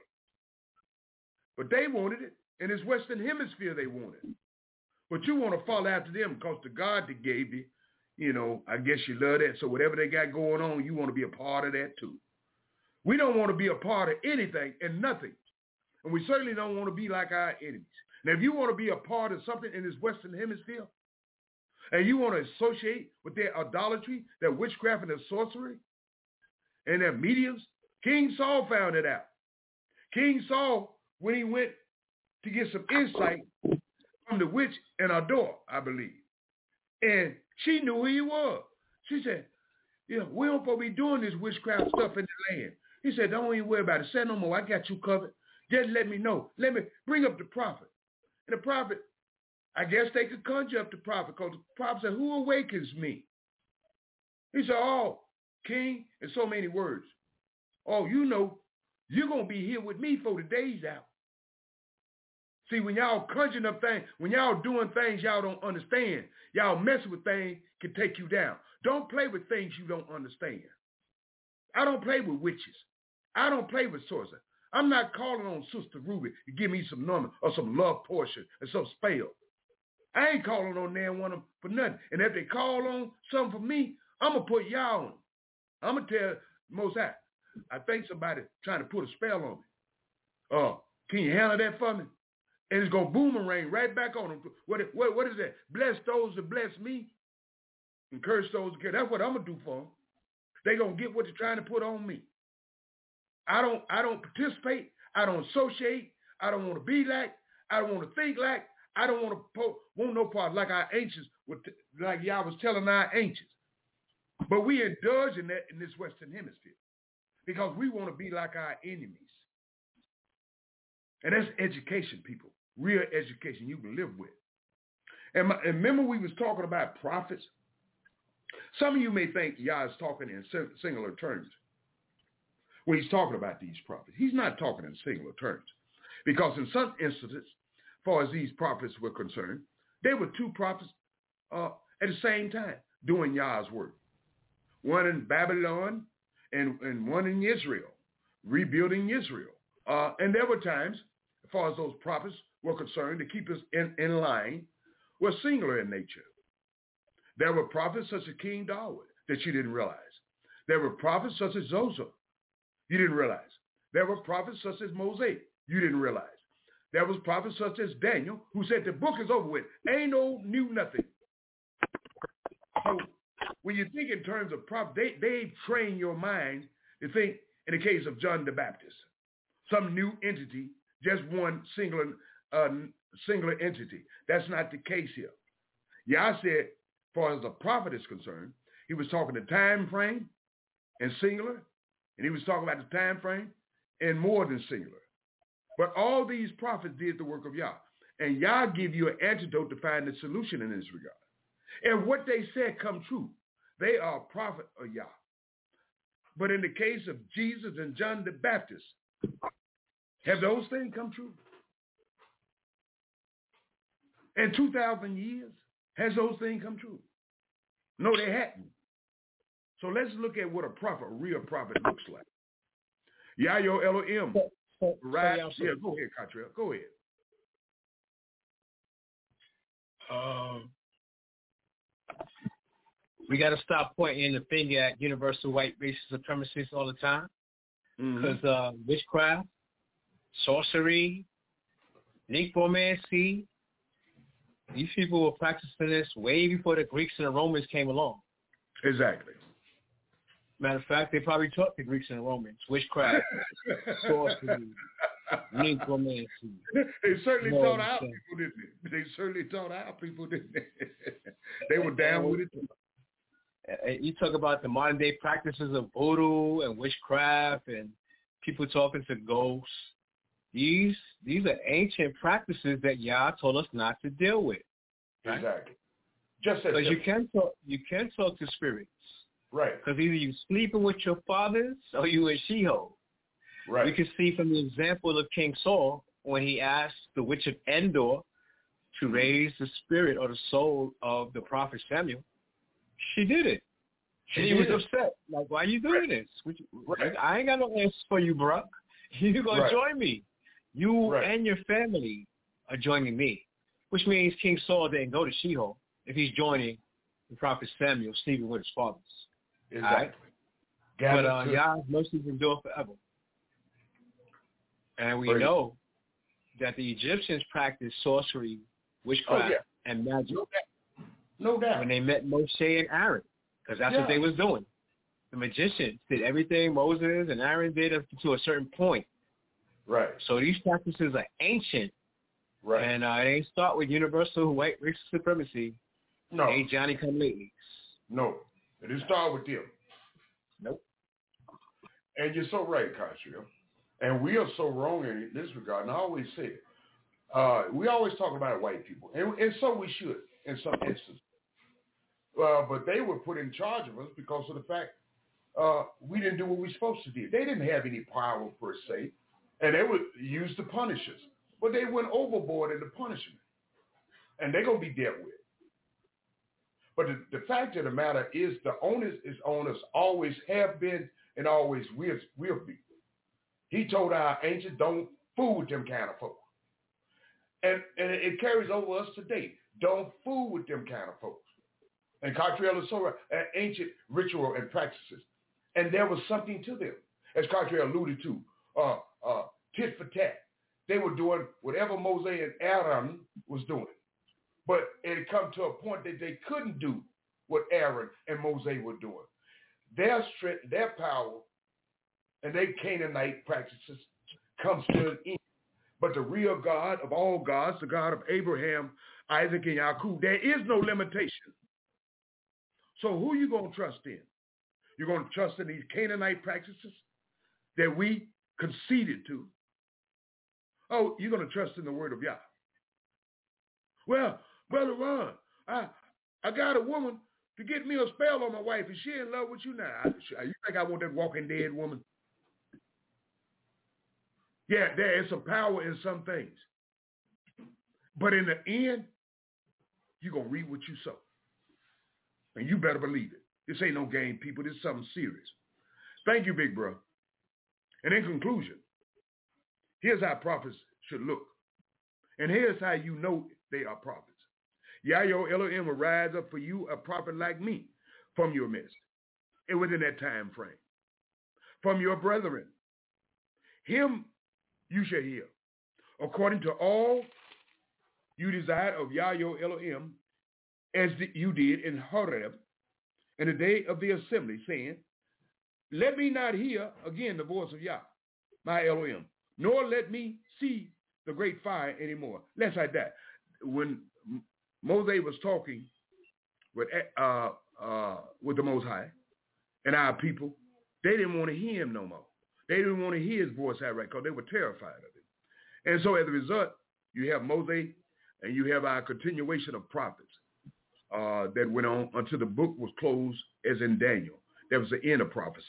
But they wanted it. In this Western Hemisphere, they wanted it. But you want to follow after them because the God that gave you, you know, I guess you love that. So whatever they got going on, you want to be a part of that too. We don't want to be a part of anything and nothing. And we certainly don't want to be like our enemies. Now, if you want to be a part of something in this Western Hemisphere, and you want to associate with their idolatry, their witchcraft and their sorcery, and their mediums, King Saul found it out. King Saul, when he went to get some insight from the witch in Ador, I believe, and she knew who he was. She said, yeah, we don't supposed to be doing this witchcraft stuff in the land. He said, don't even worry about it. Say no more. I got you covered. Just let me know. Let me bring up the prophet. And the prophet, I guess they could conjure up the prophet because the prophet said, who awakens me? He said, oh, king, in so many words. Oh, you know, you're going to be here with me for the day's out. See, when y'all conjuring up things, when y'all doing things y'all don't understand, y'all messing with things can take you down. Don't play with things you don't understand. I don't play with witches. I don't play with sorcery. I'm not calling on Sister Ruby to give me some number or some love portion or some spell. I ain't calling on there one of them for nothing. And if they call on something for me, I'm going to put y'all on them. I'm going to tell Most High, I think somebody trying to put a spell on me. Can you handle that for me? And it's going to boomerang right back on them. What is that? Bless those that bless me and curse those that curse. That's what I'm going to do for them. They're going to get what they're trying to put on me. I don't participate. I don't associate. I don't want to be like. I don't want to think like. I don't want no part like our ancients, like y'all was telling our ancients. But we indulge in that in this Western Hemisphere because we want to be like our enemies. And that's education, people. Real education you can live with. And remember we was talking about prophets? Some of you may think Yah is talking in singular terms when he's talking about these prophets. He's not talking in singular terms because in some instances, as far as these prophets were concerned, they were two prophets at the same time doing Yah's work. One in Babylon and one in Israel, rebuilding Israel. And there were times, as far as those prophets were concerned, to keep us in line, were singular in nature. There were prophets such as King David that you didn't realize. There were prophets such as Joseph. You didn't realize. There were prophets such as Moses. You didn't realize. There was prophets such as Daniel who said the book is over with. Ain't no new nothing. So when you think in terms of prophets, they train your mind to think in the case of John the Baptist, some new entity, just one singular entity. That's not the case here. Yah said, as far as the prophet is concerned, he was talking the time frame and singular, and he was talking about the time frame and more than singular. But all these prophets did the work of Yah. And Yah give you an antidote to find the solution in this regard. And what they said come true. They are a prophet of Yah. But in the case of Jesus and John the Baptist, have those things come true? In 2,000 years, has those things come true? No, they hadn't. So let's look at what a prophet, a real prophet looks like. Yahyo Elohim. Right? Yeah, go ahead, Cottrell. Go ahead. We got to stop pointing the finger at universal white racist supremacists all the time. Because witchcraft, sorcery, necromancy, these people were practicing this way before the Greeks and the Romans came along. Exactly. Matter of fact, they probably taught the Greeks and the Romans witchcraft, sorcery, necromancy. They certainly taught our people, didn't they? They certainly taught our people, didn't they? They were down with it. You talk about the modern day practices of voodoo and witchcraft and people talking to ghosts. These are ancient practices that Yah told us not to deal with. Right? Exactly. Just as because you can talk to spirits. Right. Because either you sleeping with your fathers or you in Sheol. Right. We can see from the example of King Saul when he asked the witch of Endor to raise the spirit or the soul of the prophet Samuel. She did it. He was upset. Like, why are you doing this? I ain't got no answers for you, bro. You're going to join me. You and your family are joining me, which means King Saul didn't go to Sheol if he's joining the prophet Samuel sleeping with his fathers. Exactly. Right? But Yah's mercies endure forever. And we know that the Egyptians practiced sorcery, witchcraft, and magic. No doubt. When they met Moshe and Aaron, because that's what they was doing. The magicians did everything Moses and Aaron did up to a certain point. Right. So these practices are ancient. Right. And it ain't start with universal white racial supremacy. No. It ain't Johnny come lately. No. It didn't start with them. Nope. And you're so right, Catriel. And we are so wrong in this regard. And I always say it. We always talk about white people. And so we should in some instances. But they were put in charge of us because of the fact we didn't do what we were supposed to do. They didn't have any power per se. And they would use to punish us. But they went overboard in the punishment. And they're going to be dealt with. But the fact of the matter is the onus is on us, always have been and always will be. He told our ancients, don't fool with them kind of folks. And it carries over us today. Don't fool with them kind of folks. And Catriel is so right. Ancient ritual and practices. And there was something to them. As Catriel alluded to, tit for tat. They were doing whatever Moses and Aaron was doing. But it had come to a point that they couldn't do what Aaron and Moses were doing. Their strength, their power, and their Canaanite practices comes to an end. But the real God of all gods, the God of Abraham, Isaac, and Jacob, there is no limitation. So who are you going to trust in? You're going to trust in these Canaanite practices that we conceded to? Oh, you're going to trust in the word of Yah. Well, Brother Ron, I got a woman to get me a spell on my wife, and she in love with you now. You think I want that walking dead woman? Yeah, there is some power in some things. But in the end, you're going to reap what you sow. And you better believe it. This ain't no game, people. This is something serious. Thank you, big bro. And in conclusion, here's how prophets should look. And here's how you know they are prophets. Yahweh Elohim will rise up for you a prophet like me from your midst, and within that time frame. From your brethren, him you shall hear, according to all you desired of Yahweh Elohim, as you did in Horeb, in the day of the assembly, saying, let me not hear again the voice of Yah, my Elohim, nor let me see the great fire anymore, lest I die. When Moses was talking with the Most High and our people, they didn't want to hear him no more. They didn't want to hear his voice outright because they were terrified of it. And so as a result, you have Moses and you have our continuation of prophets that went on until the book was closed, as in Daniel. That was the end of prophecy.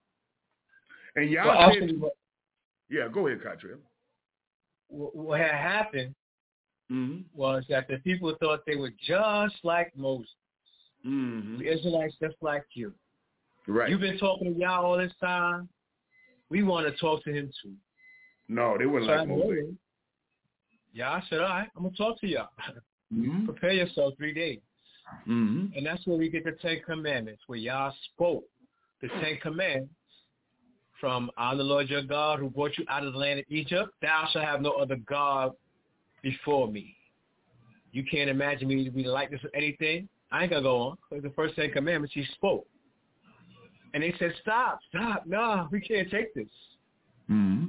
And Yah said, yeah, go ahead, Catriel. What had happened was that the people thought they were just like Moses. The Israelites just like you. Right. You've been talking to Yah all this time. We want to talk to him too. No, they weren't like Moses. Yah said, all right, I'm going to talk to Yah. Prepare yourself 3 days. And that's where we get the 10 Commandments, where Yah spoke the 10 Commandments from I'm the Lord your God who brought you out of the land of Egypt. Thou shalt have no other God before me. You can't imagine me to be like this or anything. I ain't going to go on. Because the first 10 Commandments, he spoke. And they said, stop. No, we can't take this. And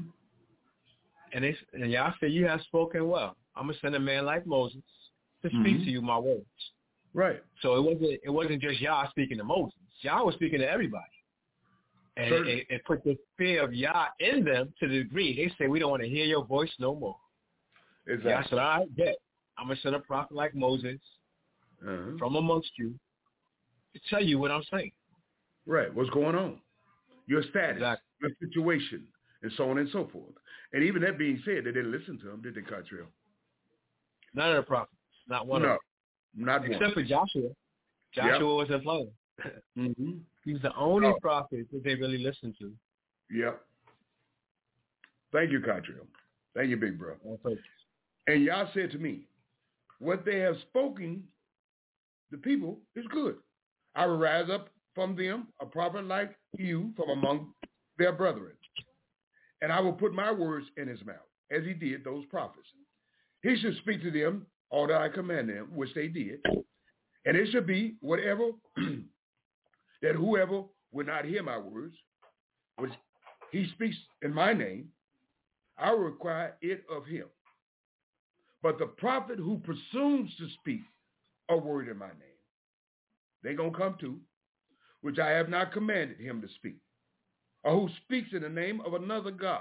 Yah said, you have spoken well. I'm going to send a man like Moses to speak to you my words. Right. So it wasn't just Yah speaking to Moses. Yah was speaking to everybody. And it put the fear of Yah in them to the degree they say, we don't want to hear your voice no more. Exactly. Yah said, all right, bet. I'm going to send a prophet like Moses from amongst you to tell you what I'm saying. Right. What's going on? Your status, Exactly. your situation, and so on and so forth. And even that being said, they didn't listen to him, did they, Cottrell? None of the prophets. Not one of them. Not Except one. for Joshua. Joshua was his lawyer. He was the only prophet that they really listened to. Yep. Thank you, Cottrell. Thank you, big bro. Okay. And Yah said to me, what they have spoken, the people, is good. I will rise up from them a prophet like you from among their brethren. And I will put my words in his mouth, as he did those prophets. He should speak to them all that I command them, which they did. And it should be whatever, that whoever will not hear my words, which he speaks in my name, I will require it of him. But the prophet who presumes to speak a word in my name, they going to come to, which I have not commanded him to speak, or who speaks in the name of another God.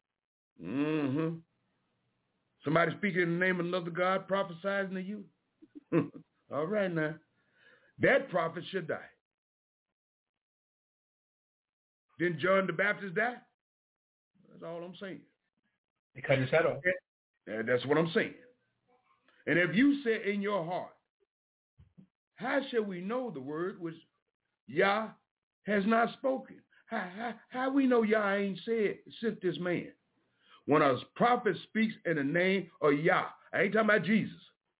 Somebody speaking in the name of another God prophesying to you? All right now. That prophet should die. Didn't John the Baptist die? That's all I'm saying. He cut his head off. Yeah, that's what I'm saying. And if you say in your heart, how shall we know the word which Yah has not spoken? How we know Yah ain't sent this man? When a prophet speaks in the name of Yah, I ain't talking about Jesus.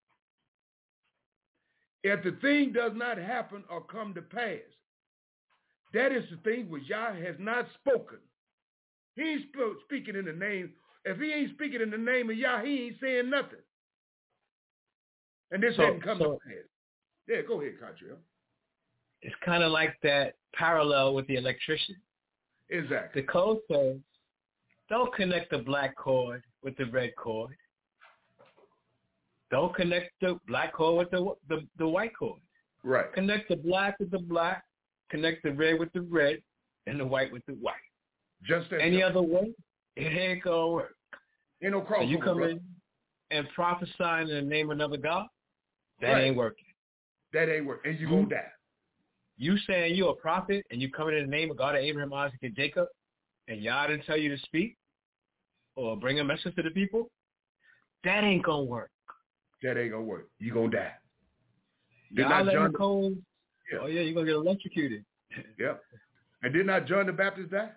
If the thing does not happen or come to pass, that is the thing which Yah has not spoken. He ain't speaking in the name. If he ain't speaking in the name of Yah, he ain't saying nothing. And this hadn't come to pass. Yeah, go ahead, Cottrell. It's kind of like that parallel with the electrician. Exactly. The code says, don't connect the black cord with the red cord. Don't connect the black cord with the white cord. Right. Connect the black with the black, connect the red with the red, and the white with the white. Just as any other way, it ain't gonna work. Ain't no crossover. So you come in and prophesy in the name of another God, that right. ain't working. That ain't working. And you gonna die. You saying you're a prophet and you coming in the name of God of Abraham, Isaac, and Jacob, and Yah didn't tell you to speak or bring a message to the people, that ain't gonna work. That ain't gonna work. You gonna die. Did not John cold? Yeah. Oh yeah, you're gonna get electrocuted. Yep. And did not John the Baptist die?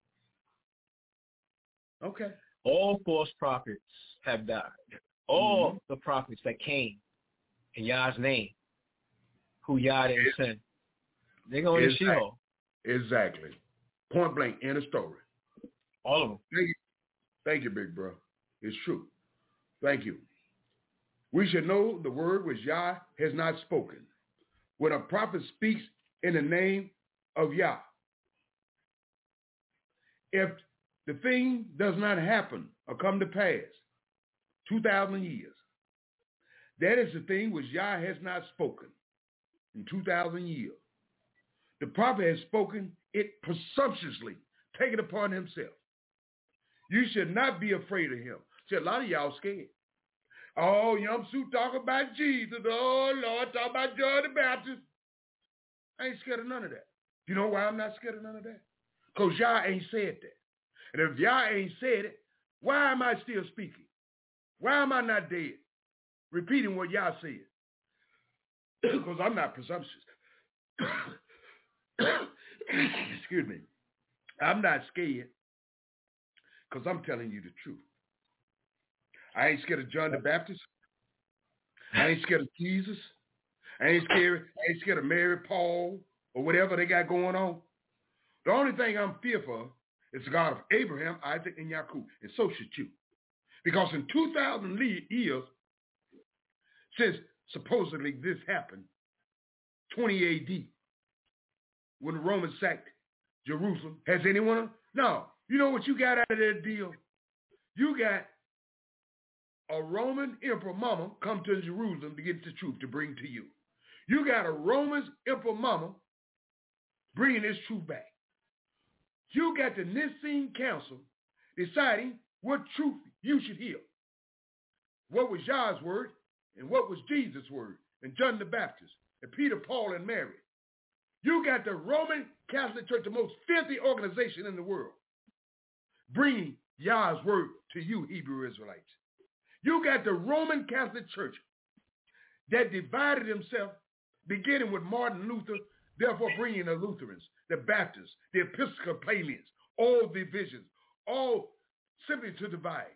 Okay. All false prophets have died. All the prophets that came in Yah's name, who Yah didn't send, they're going to Sheol. Exactly. Point blank, end of story. All of them. Thank you, big bro. It's true. Thank you. We should know the word which Yah has not spoken. When a prophet speaks in the name of Yah, if the thing does not happen or come to pass, 2,000 years, that is the thing which Yah has not spoken in 2,000 years. The prophet has spoken it presumptuously, taken upon himself. You should not be afraid of him. See, a lot of y'all scared. Oh, Yum Sue talk about Jesus. Oh, Lord, talk about John the Baptist. I ain't scared of none of that. You know why I'm not scared of none of that? Because Yah ain't said that. And if Yah ain't said it, why am I still speaking? Why am I not dead? Repeating what Yah said. Because I'm not presumptuous. Excuse me. I'm not scared because I'm telling you the truth. I ain't scared of John the Baptist. I ain't scared of Jesus. I ain't scared of Mary, Paul, or whatever they got going on. The only thing I'm fearful of is the God of Abraham, Isaac, and Jacob, and so should you. Because in 2,000 years, since supposedly this happened, 20 A.D., when the Romans sacked Jerusalem, has anyone? No. You know what you got out of that deal? You got a Roman emperor mama come to Jerusalem to get the truth to bring to you. You got a Roman emperor mama bringing this truth back. You got the Nicene Council deciding what truth you should hear. What was Yah's word and what was Jesus' word? and John the Baptist and Peter, Paul, and Mary. You got the Roman Catholic Church, the most filthy organization in the world, bringing Yah's word to you, Hebrew Israelites. You got the Roman Catholic Church that divided himself, beginning with Martin Luther, therefore bringing the Lutherans, the Baptists, the Episcopalians, all divisions, all simply to divide.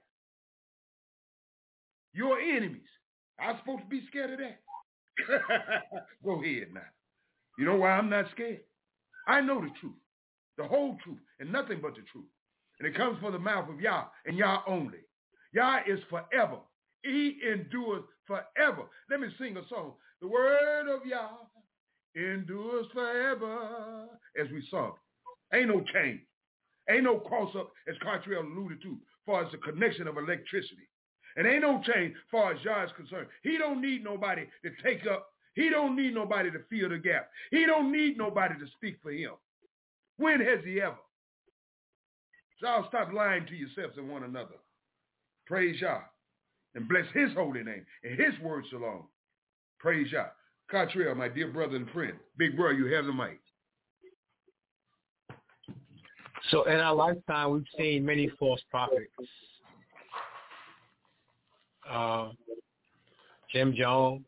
Your enemies. I'm supposed to be scared of that. Go ahead now. You know why I'm not scared? I know the truth, the whole truth, and nothing but the truth. And it comes from the mouth of Yah and Yah only. Yah is forever. He endures forever. Let me sing a song. The word of Yah endures forever, as we sung. Ain't no change. Ain't no cross-up, as Cartrell alluded to, as far as the connection of electricity. And ain't no change as far as Yah is concerned. He don't need nobody to take up. He don't need nobody to fill the gap. He don't need nobody to speak for him. When has he ever? So I'll stop lying to yourselves and one another. Praise Yah and bless his holy name and his words alone. Praise Yah. Cartrell, my dear brother and friend. Big bro, you have the mic. So in our lifetime, we've seen many false prophets. Jim Jones.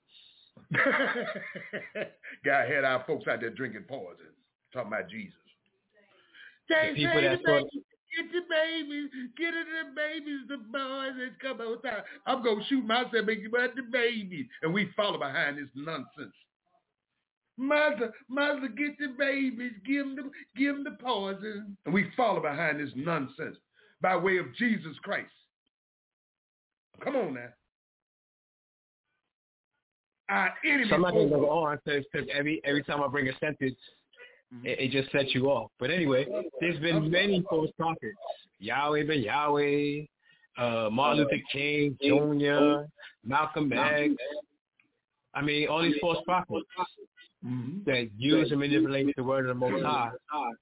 Guy had our folks out there drinking poison, talking about Jesus. The people that sort of, get the babies, get it the babies, the boys that come outside. I'm going to shoot myself and about the babies. And we follow behind this nonsense. Mother, get the babies, give them the poison. And we follow behind this nonsense by way of Jesus Christ. Come on now. Our enemy. Somebody go on because every time I bring a sentence, it just sets you off. But anyway, there's been many false prophets. Yahweh ben Yahweh, Martin Luther King Jr., Malcolm X. I mean, all these false prophets that use and manipulate the word of the Most High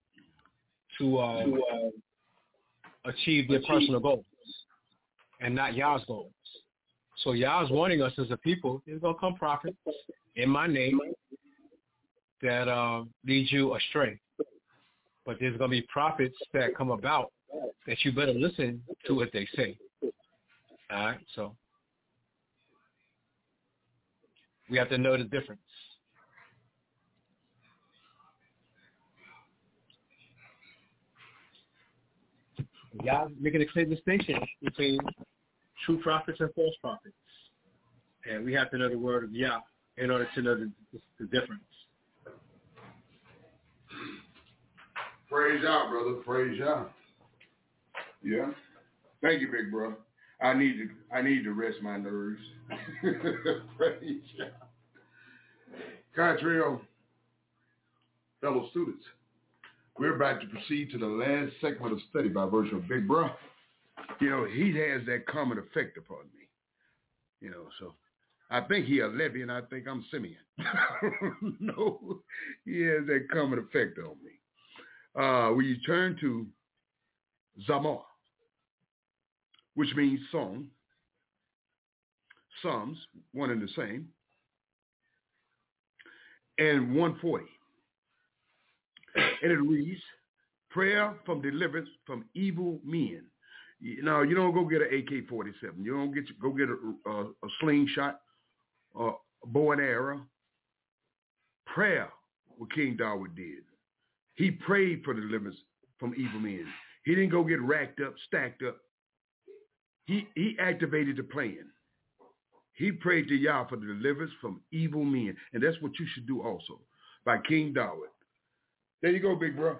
to achieve their personal goals and not Yah's goals. So Yah's warning us as a people, there's going to come prophets in my name that lead you astray. But there's going to be prophets that come about that you better listen to what they say. All right, so we have to know the difference. Yah's making a clear distinction between true prophets and false prophets. And we have to know the word of Yah in order to know the difference. Praise Yah, brother. Praise Yah. Yeah. Thank you, big bro. I need to rest my nerves. Praise Yah. Cartrell, fellow students, we're about to proceed to the last segment of study by virtue of big bro. You know, he has that common effect upon me. You know, so I think he a Levi and I think I'm Simeon. No, he has that common effect on me. When you turn to Zamar, which means song, Psalms, one and the same, and 140. And it reads, prayer from deliverance from evil men. Now, you don't go get an AK-47. You don't go get a slingshot or a bow and arrow. Prayer, what King David did. He prayed for deliverance from evil men. He didn't go get racked up, stacked up. He activated the plan. He prayed to Yah for the deliverance from evil men. And that's what you should do also by King David. There you go, big bro.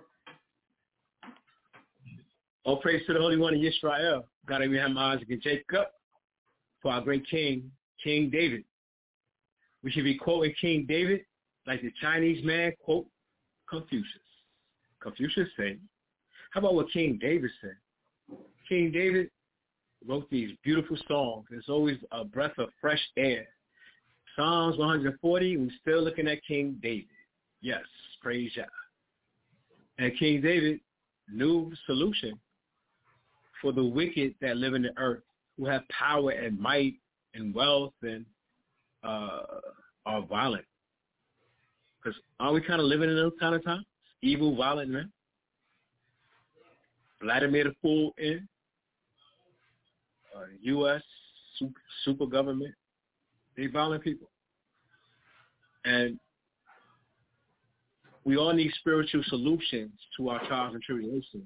All praise to the Holy One of Yisrael, God Abraham, Isaac, and Jacob, for our great King, King David. We should be quoting King David like the Chinese man quote Confucius. Confucius said, how about what King David said? King David wrote these beautiful songs. There's always a breath of fresh air. Psalms 140, we're still looking at King David. Yes, praise Yah. And King David knew the solution for the wicked that live in the earth, who have power and might and wealth and are violent. Because are we kind of living in those kind of times? Evil, violent men. Vladimir Putin, U.S. super government, they violent people. And we all need spiritual solutions to our trials and tribulations.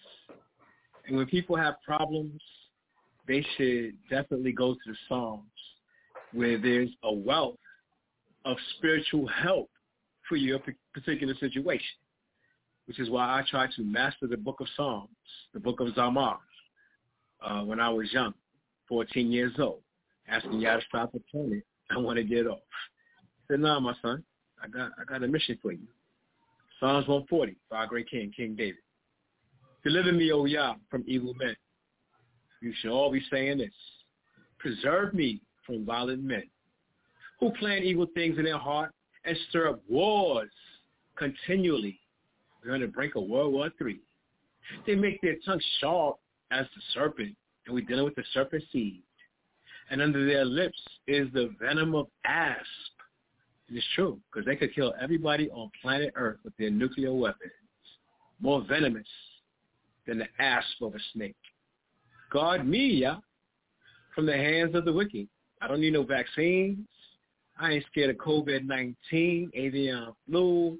And when people have problems, they should definitely go to the Psalms, where there's a wealth of spiritual help for your particular situation, which is why I try to master the book of Psalms, the book of Zamar, when I was young, 14 years old, asking Yah to stop the planet. I want to get off. I said, nah, my son, I got a mission for you. Psalms 140, for our great king, King David. Deliver me, O Yah, from evil men. You should all be saying this. Preserve me from violent men who plan evil things in their heart and stir up wars continually. We're on the brink of World War III. They make their tongue sharp as the serpent, and we're dealing with the serpent seed. And under their lips is the venom of asp. And it's true, because they could kill everybody on planet Earth with their nuclear weapons. More venomous than the asp of a snake. Guard me, Yah, from the hands of the wicked. I don't need no vaccines. I ain't scared of COVID-19, avian flu,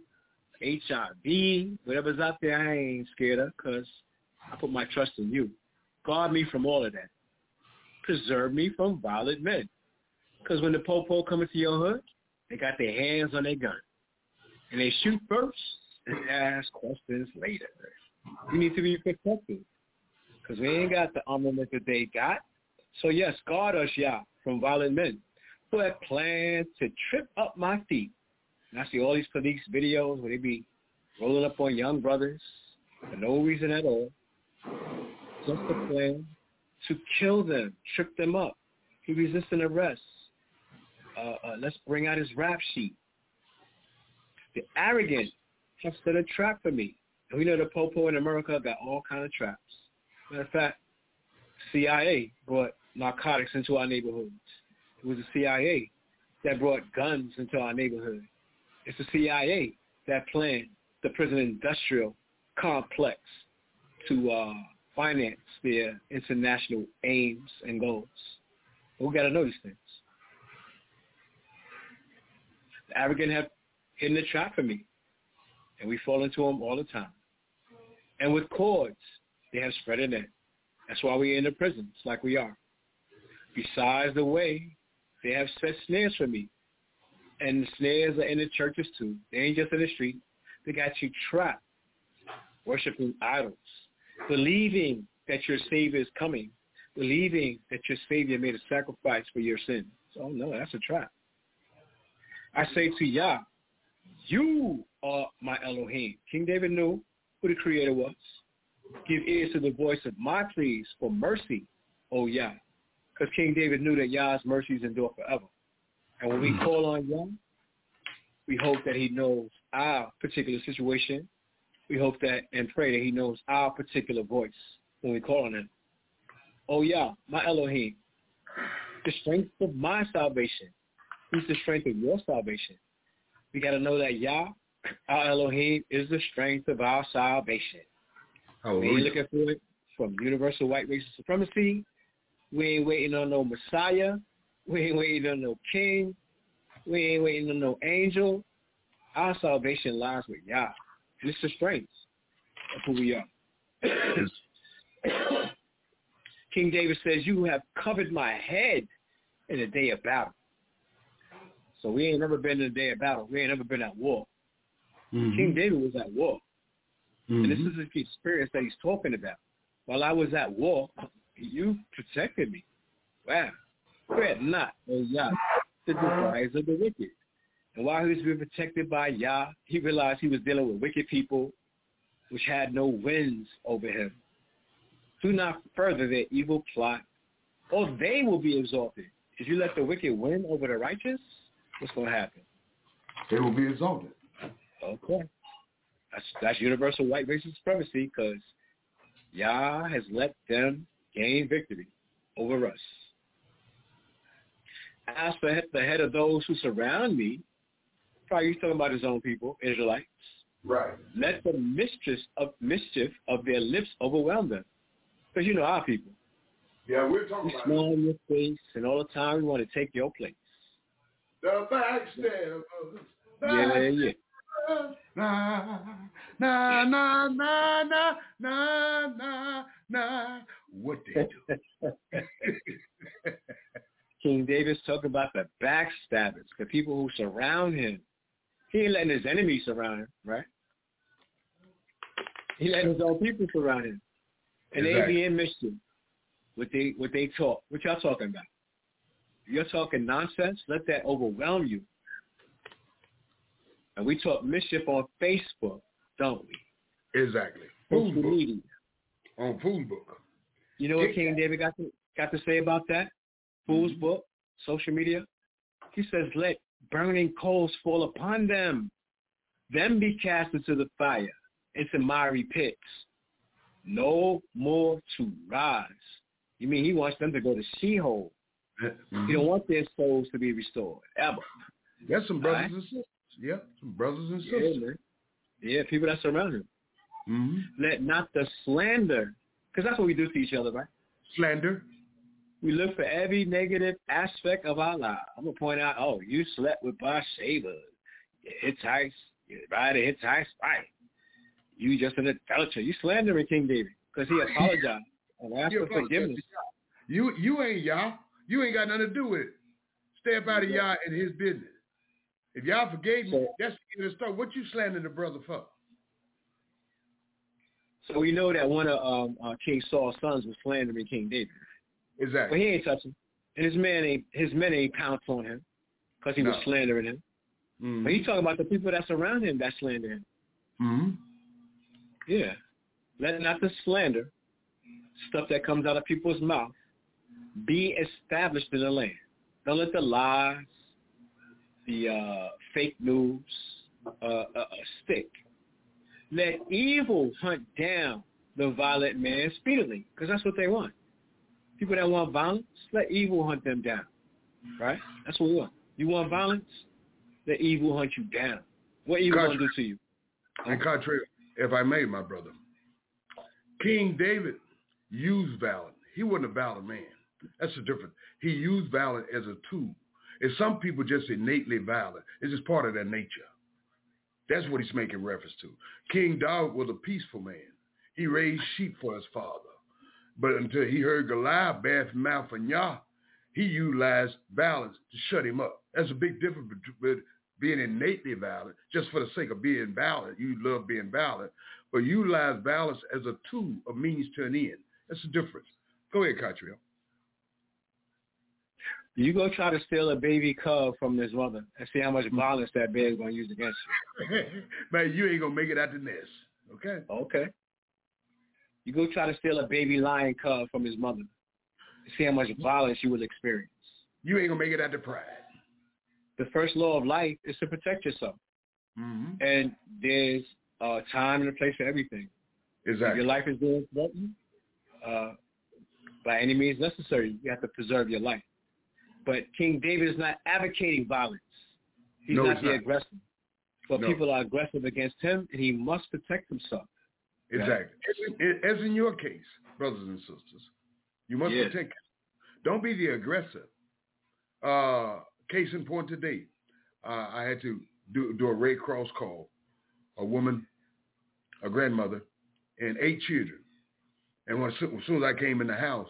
HIV, whatever's out there, I ain't scared of, because I put my trust in you. Guard me from all of that. Preserve me from violent men. Because when the po-po come into your hood, they got their hands on their gun. And they shoot first and ask questions later. We need to be protected. Because we ain't got the armament that they got. So yes, guard us, Yah, from violent men who have planned to trip up my feet. And I see all these police videos where they be rolling up on young brothers for no reason at all. Just a plan to kill them, trip them up. He resisting arrest. Let's bring out his rap sheet. The arrogant have set a trap for me. And we know the po-po in America got all kind of traps. Matter of fact, CIA brought narcotics into our neighborhoods. It was the CIA that brought guns into our neighborhood. It's the CIA that planned the prison industrial complex to finance their international aims and goals. But we got to know these things. The arrogant have hidden the trap for me, and we fall into them all the time. And with cords, they have spread a net. That's why we're in the prisons like we are. Besides the way, they have set snares for me. And the snares are in the churches too. They ain't just in the street. They got you trapped, worshiping idols, believing that your Savior is coming, believing that your Savior made a sacrifice for your sins. Oh no, that's a trap. I say to Yah, you are my Elohim. King David knew who the Creator was. Give ears to the voice of my pleas for mercy, O Yah. Because King David knew that Yah's mercies endure forever. And when we call on Yah, we hope that he knows our particular situation. We hope that and pray that he knows our particular voice when we call on him. O Yah, my Elohim, the strength of my salvation. Who's the strength of your salvation? We got to know that Yah, our Elohim, is the strength of our salvation. We ain't looking for it from universal white racial supremacy. We ain't waiting on no Messiah. We ain't waiting on no king. We ain't waiting on no angel. Our salvation lies with Yah. And it's the strength of who we are. King David says, you have covered my head in the day of battle. So we ain't never been in a day of battle. We ain't never been at war. Mm-hmm. King David was at war. Mm-hmm. And this is the experience that he's talking about. While I was at war, you protected me. Wow. Fret not, O Yah, the desires of the wicked. And while he was being protected by Yah, he realized he was dealing with wicked people which had no wins over him. Do not further their evil plot, or they will be exalted. If you let the wicked win over the righteous, what's going to happen? They will be exalted. Okay. That's universal white racial supremacy, because Yah has let them gain victory over us. as for the head of those who surround me, probably he's talking about his own people, Israelites. Right. Let the mischief of their lips overwhelm them. Because you know our people. Yeah, we're talking about smile in your face, and all the time we want to take your place. The backstabbers. Yeah. Na, na, na, na, na, na, na, na. What they do. King David's talking about the backstabbers, the people who surround him. He ain't letting his enemies surround him, right? He letting his own people surround him. And they be in mischief. What they talk. What y'all talking about? If you're talking nonsense, let that overwhelm you. And we talk mischief on Facebook, don't we? Exactly. Social media. On Food Book. You know what King David got to say about that? Fool's Book, social media. He says, let burning coals fall upon them. Them be cast into the fire, into miry pits. No more to rise. You mean he wants them to go to Sheol. He don't want their souls to be restored, ever. That's some brothers and sisters. Yeah, some brothers and sisters. Yeah, man. Yeah, people that surround him. Let not the slander, because that's what we do to each other, right? Slander. We look for every negative aspect of our lives. I'm going to point out, oh, you slept with Bathsheba. You Hittites. You riding Hittites. Right. You just an adulterer. You slandering King David because he apologized and asked for forgiveness. You ain't Yah. You ain't got nothing to do with it. Stay up out of Yah and his business. If Yah forgave me, that's the end of the story. What you slandering the brother for? So we know that one of King Saul's sons was slandering King David. Exactly. But he ain't touching. And his men ain't pounced on him because he was slandering him. But he's talking about the people that surround him that slander him. Yeah. Let not the slander, stuff that comes out of people's mouth, be established in the land. Don't let the lies, the fake news stick. Let evil hunt down the violent man speedily, because that's what they want. People that want violence, let evil hunt them down, right? That's what we want. You want violence? Let evil hunt you down. What evil going to do to you? And contrary, if I may, my brother, King David used violence. He wasn't a violent man. That's the difference. He used violence as a tool. And some people just innately violent. It's just part of their nature. That's what he's making reference to. King David was a peaceful man. He raised sheep for his father. But until he heard Goliath bear from mouth and Yah, he utilized violence to shut him up. That's a big difference between being innately violent, just for the sake of being violent. You love being violent. But utilize violence as a tool, a means to an end. That's the difference. Go ahead, Catriel. You go try to steal a baby cub from his mother and see how much violence that baby's going to use against you. Man, you ain't going to make it out the nest, okay? Okay. You go try to steal a baby lion cub from his mother and see how much violence you will experience. You ain't going to make it out the pride. The first law of life is to protect yourself. And there's a time and a place for everything. Exactly. If your life is being threatened, by any means necessary, you have to preserve your life. But King David is not advocating violence. He's not the aggressor. But people are aggressive against him, and he must protect himself. Exactly. As in your case, brothers and sisters, you must protect him. Don't be the aggressor. Case in point today, I had to do a Red Cross call. A woman, a grandmother, and 8 children. And as soon as I came in the house,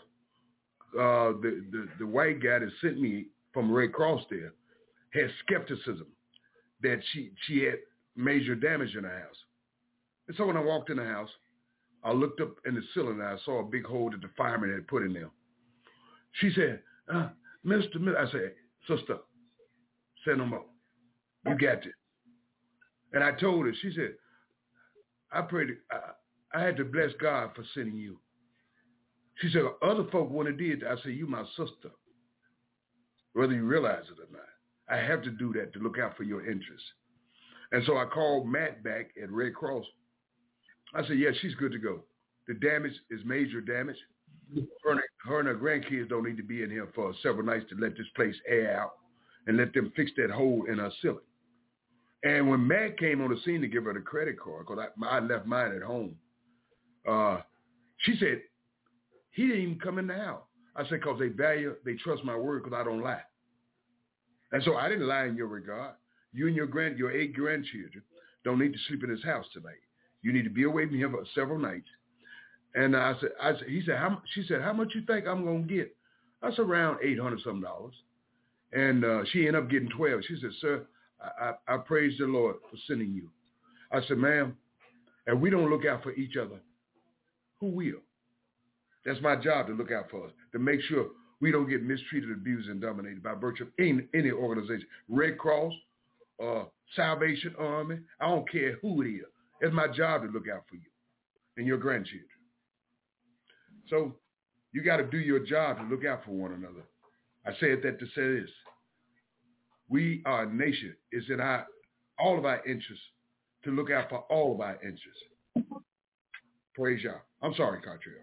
the white guy that sent me from Red Cross there had skepticism that she had major damage in the house. And so when I walked in the house, I looked up in the ceiling and I saw a big hole that the fireman had put in there. She said, Mr. I said, sister, say no more. You got it. And I told her, she said, I had to bless God for sending you. She said, other folk wouldn't have did that. I said, you my sister, whether you realize it or not. I have to do that to look out for your interests. And so I called Matt back at Red Cross. I said, yeah, she's good to go. The damage is major damage. her and her grandkids don't need to be in here for several nights to let this place air out and let them fix that hole in her ceiling. And when Matt came on the scene to give her the credit card, because I left mine at home, she said, he didn't even come in the house. I said, because they trust my word because I don't lie. And so I didn't lie in your regard. You and your 8 grandchildren don't need to sleep in this house tonight. You need to be away from here for several nights. And she said, how much you think I'm going to get? I said, around $800 something. And she ended up getting 12. She said, sir, I praise the Lord for sending you. I said, ma'am, if we don't look out for each other, who will? That's my job to look out for us, to make sure we don't get mistreated, abused, and dominated by virtue of any organization. Red Cross, Salvation Army, I don't care who it is. It's my job to look out for you and your grandchildren. So you got to do your job to look out for one another. I said that to say this. We are a nation. It's in all of our interests to look out for all of our interests. Praise y'all. I'm sorry, Cartrell.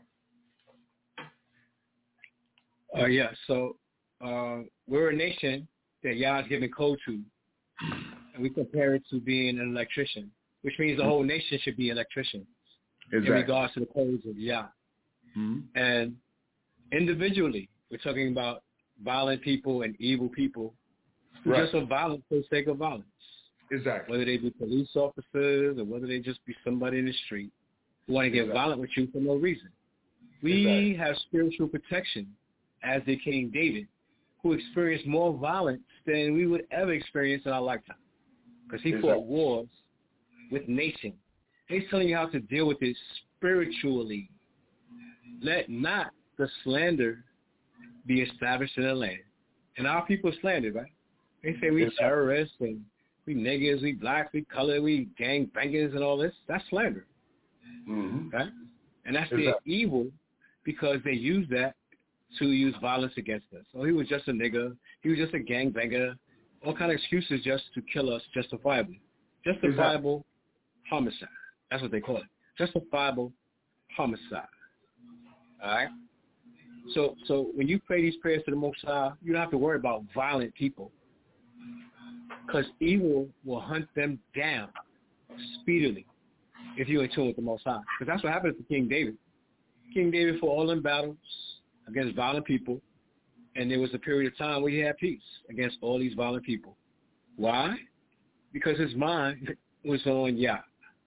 So we're a nation that Yah's giving code to, and we compare it to being an electrician, which means the whole nation should be electricians in regards to the codes of Yah. Mm-hmm. And individually, we're talking about violent people and evil people who just are violent for the sake of violence. Exactly. Whether they be police officers or whether they just be somebody in the street who want to get violent with you for no reason. We have spiritual protection as the King David, who experienced more violence than we would ever experience in our lifetime. Because he fought wars with nations. He's telling you how to deal with it spiritually. Let not the slander be established in the land. And our people slandered, right? They say we terrorists and we niggas, we blacks, we colored, we gang bangers and all this. That's slander. Mm-hmm. Right? And that's their evil because they use that to use violence against us. So he was just a nigger. He was just a gang banger. All kind of excuses just to kill us justifiably. Justifiable homicide. That's what they call it. Justifiable homicide. All right? So when you pray these prayers to the Most High, you don't have to worry about violent people because evil will hunt them down speedily if you're in tune with the Most High. Because that's what happened to King David. King David fought all in battles against violent people, and there was a period of time where he had peace against all these violent people. Why? Because his mind was on Yah.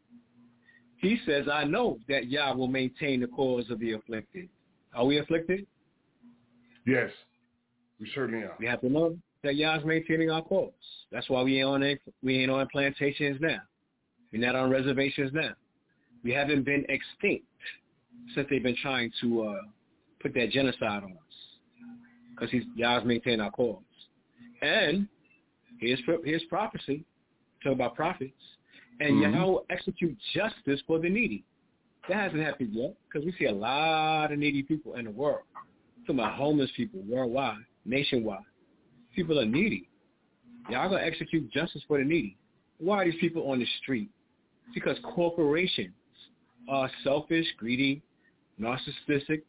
He says, I know that Yah will maintain the cause of the afflicted. Are we afflicted? Yes, we certainly are. We have to know that Yah's maintaining our cause. That's why we ain't on plantations now. We're not on reservations now. We haven't been extinct since they've been trying to put that genocide on us because Yah's maintaining our cause. And here's prophecy, talk about prophets, and Yah will execute justice for the needy. That hasn't happened yet because we see a lot of needy people in the world. I'm talking about homeless people worldwide, nationwide. People are needy. Y'all going to execute justice for the needy. Why are these people on the street? It's because corporations are selfish, greedy, narcissistic,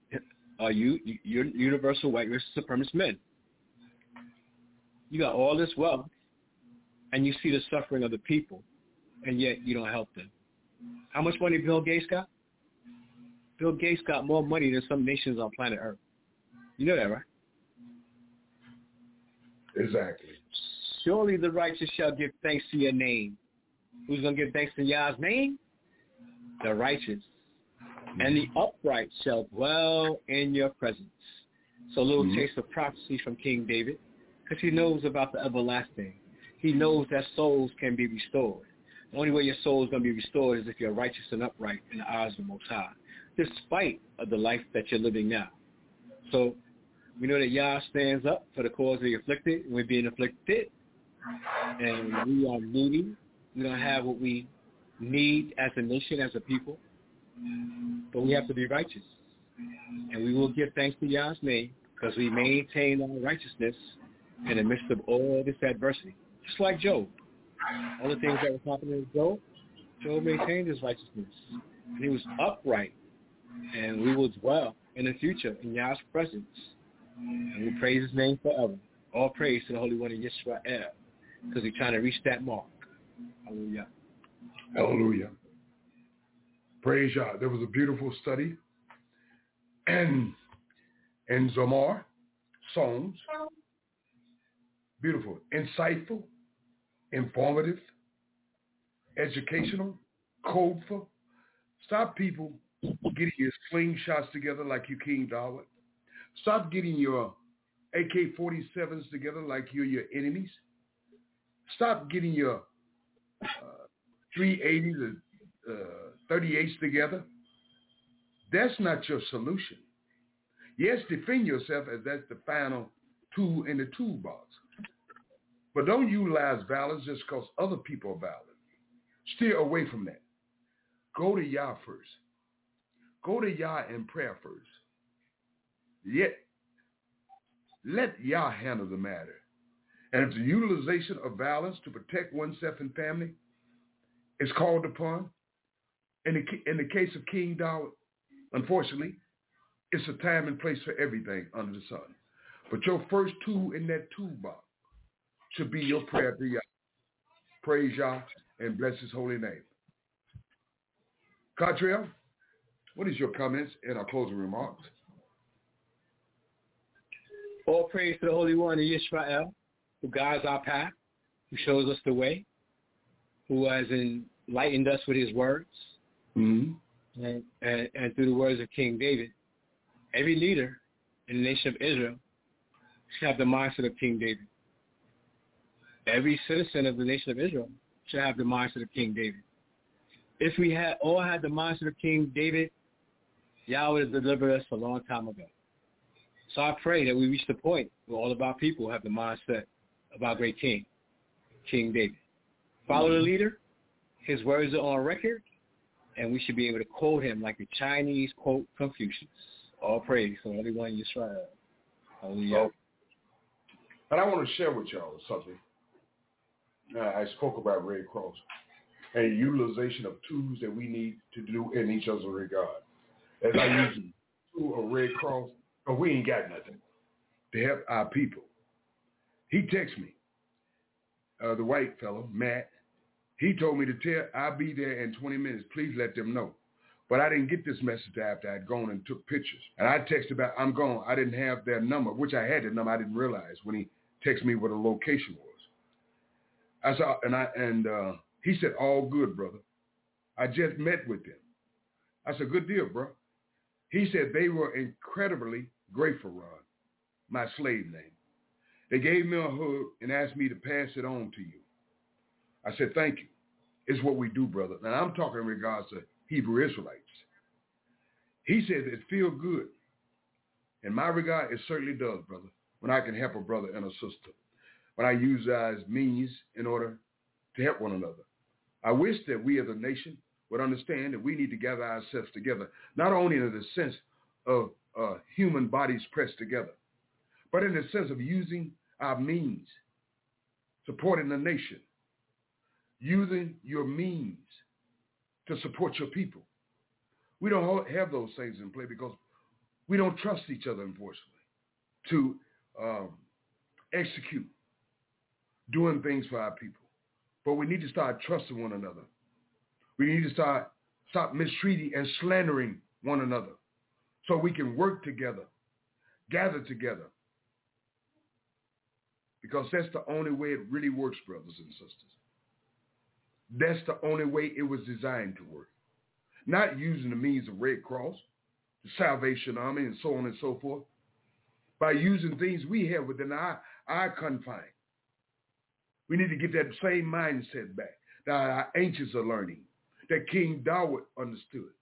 universal white racist supremacist men. You got all this wealth, and you see the suffering of the people, and yet you don't help them. How much money Bill Gates got? Bill Gates got more money than some nations on planet Earth. You know that, right? Exactly. Surely the righteous shall give thanks to your name. Who's going to give thanks to Yah's name? The righteous. And the upright shall dwell in your presence. So a little taste of prophecy from King David, because he knows about the everlasting. He knows that souls can be restored. The only way your soul is going to be restored is if you're righteous and upright in the eyes of the Most High, despite of the life that you're living now. So we know that Yah stands up for the cause of the afflicted, and we're being afflicted, and we are needy. We don't have what we need as a nation, as a people, but we have to be righteous. And we will give thanks to Yah's name because we maintain our righteousness in the midst of all this adversity. Just like Job. All the things that were happening to Job maintained his righteousness. And he was upright, and we will dwell in the future in Yah's presence. And we praise his name forever. All praise to the Holy One of Yisrael, because we're trying to reach that mark. Hallelujah. Hallelujah. Praise Yah. There was a beautiful study and Zamar, Psalms. Beautiful, insightful, informative, educational, codeful. Stop people getting your slingshots together like you King David. Stop getting your AK-47s together like you're your enemies. Stop getting your 380s and 38s together. That's not your solution. Yes, defend yourself as that's the final tool in the toolbox. But don't utilize violence just because other people are violent. Steer away from that. Go to Yah first. Go to Yah in prayer first. Yet, let Yah handle the matter. And if the utilization of violence to protect oneself and family is called upon, in the case of King David, unfortunately, it's a time and place for everything under the sun. But your first tool in that toolbox should be your prayer to Yah. Praise Yah and bless his holy name. Cottrell, what is your comments and our closing remarks? All praise to the Holy One of Yisrael, who guides our path, who shows us the way, who has enlightened us with his words, and through the words of King David. Every leader in the nation of Israel should have the mindset of King David. Every citizen of the nation of Israel should have the mindset of King David. If we had all had the mindset of King David, Yah would have delivered us a long time ago. So I pray that we reach the point where all of our people have the mindset of our great King, King David. Follow the leader. His words are on record, and we should be able to quote him like the Chinese quote Confucius. All praise to the Holy One Yisrael. Hallelujah. And I want to share with y'all something. I spoke about Red Cross and utilization of tools that we need to do in each other's regard. As I use the tool of Red Cross, but we ain't got nothing to help our people. He texted me, the white fellow, Matt. He told me to tell, I'll be there in 20 minutes. Please let them know. But I didn't get this message after I'd gone and took pictures. And I texted back, I'm gone. I didn't have their number, which I had their number. I didn't realize when he texted me what the location was. I saw, and he said, all good, brother. I just met with them. I said, good deal, bro. He said they were incredibly grateful, Ron, my slave name. They gave me a hug and asked me to pass it on to you. I said, thank you. It's what we do, brother. And I'm talking in regards to Hebrew Israelites. He said it feels good. In my regard, it certainly does, brother, when I can help a brother and a sister, when I use as means in order to help one another. I wish that we as a nation would understand that we need to gather ourselves together, not only in the sense of human bodies pressed together, but in the sense of using our means, supporting the nation, using your means to support your people. We don't have those things in play because we don't trust each other, unfortunately, to execute doing things for our people. But we need to start trusting one another. We need to stop mistreating and slandering one another so we can work together, gather together. Because that's the only way it really works, brothers and sisters. That's the only way it was designed to work. Not using the means of Red Cross, the Salvation Army, and so on and so forth. By using things we have within our confine. We need to get that same mindset back that our ancients are learning, that King David understood.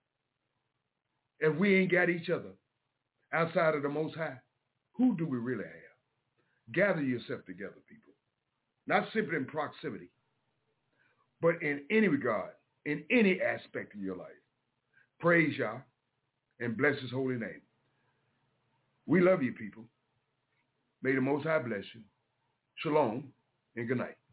If we ain't got each other outside of the Most High, who do we really have? Gather yourself together, people. Not simply in proximity, but in any regard, in any aspect of your life. Praise Yah and bless his holy name. We love you, people. May the Most High bless you. Shalom and good night.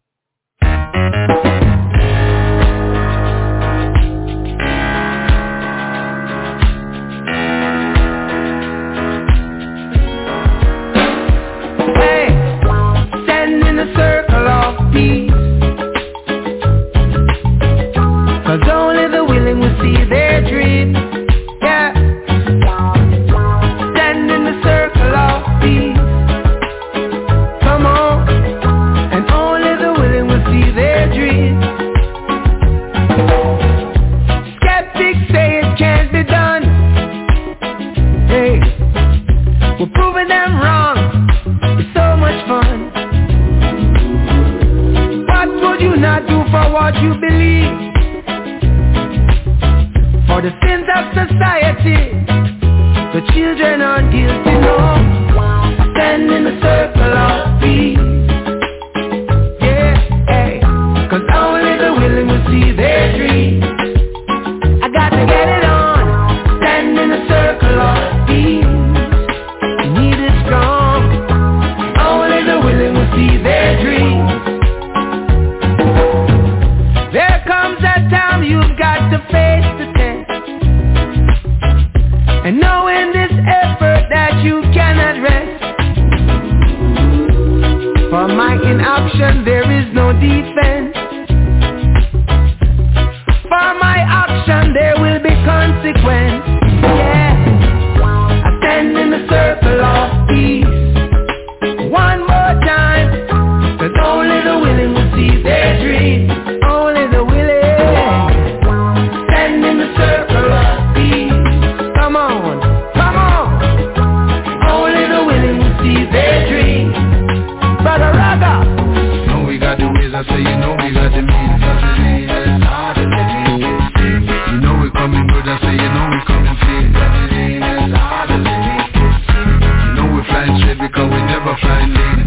what you believe. For the sins of society, the children are guilty, no. Stand in a circle of peace. Yeah, hey. Cause only the willing will see their dreams. I got to get it on. Stand in a circle of peace. You need it strong. Only the willing will see their dreams. There comes a time you've got to face the test. And knowing this effort that you cannot rest. For my inaction there is no defense. For my action there will be consequence. Yeah, I stand in the circle of peace. One more time, cause only the willing will see their dreams. Only the willing. Stand in the circle of peace. Come on, come on. Only the willing will see their dreams. Brother Raga. You know we got the ways, I say you know we got the means. I say it's hard to live. You know we coming good, I say you know we coming fit. I say it's hard to live. You know we flying straight because we never flying late.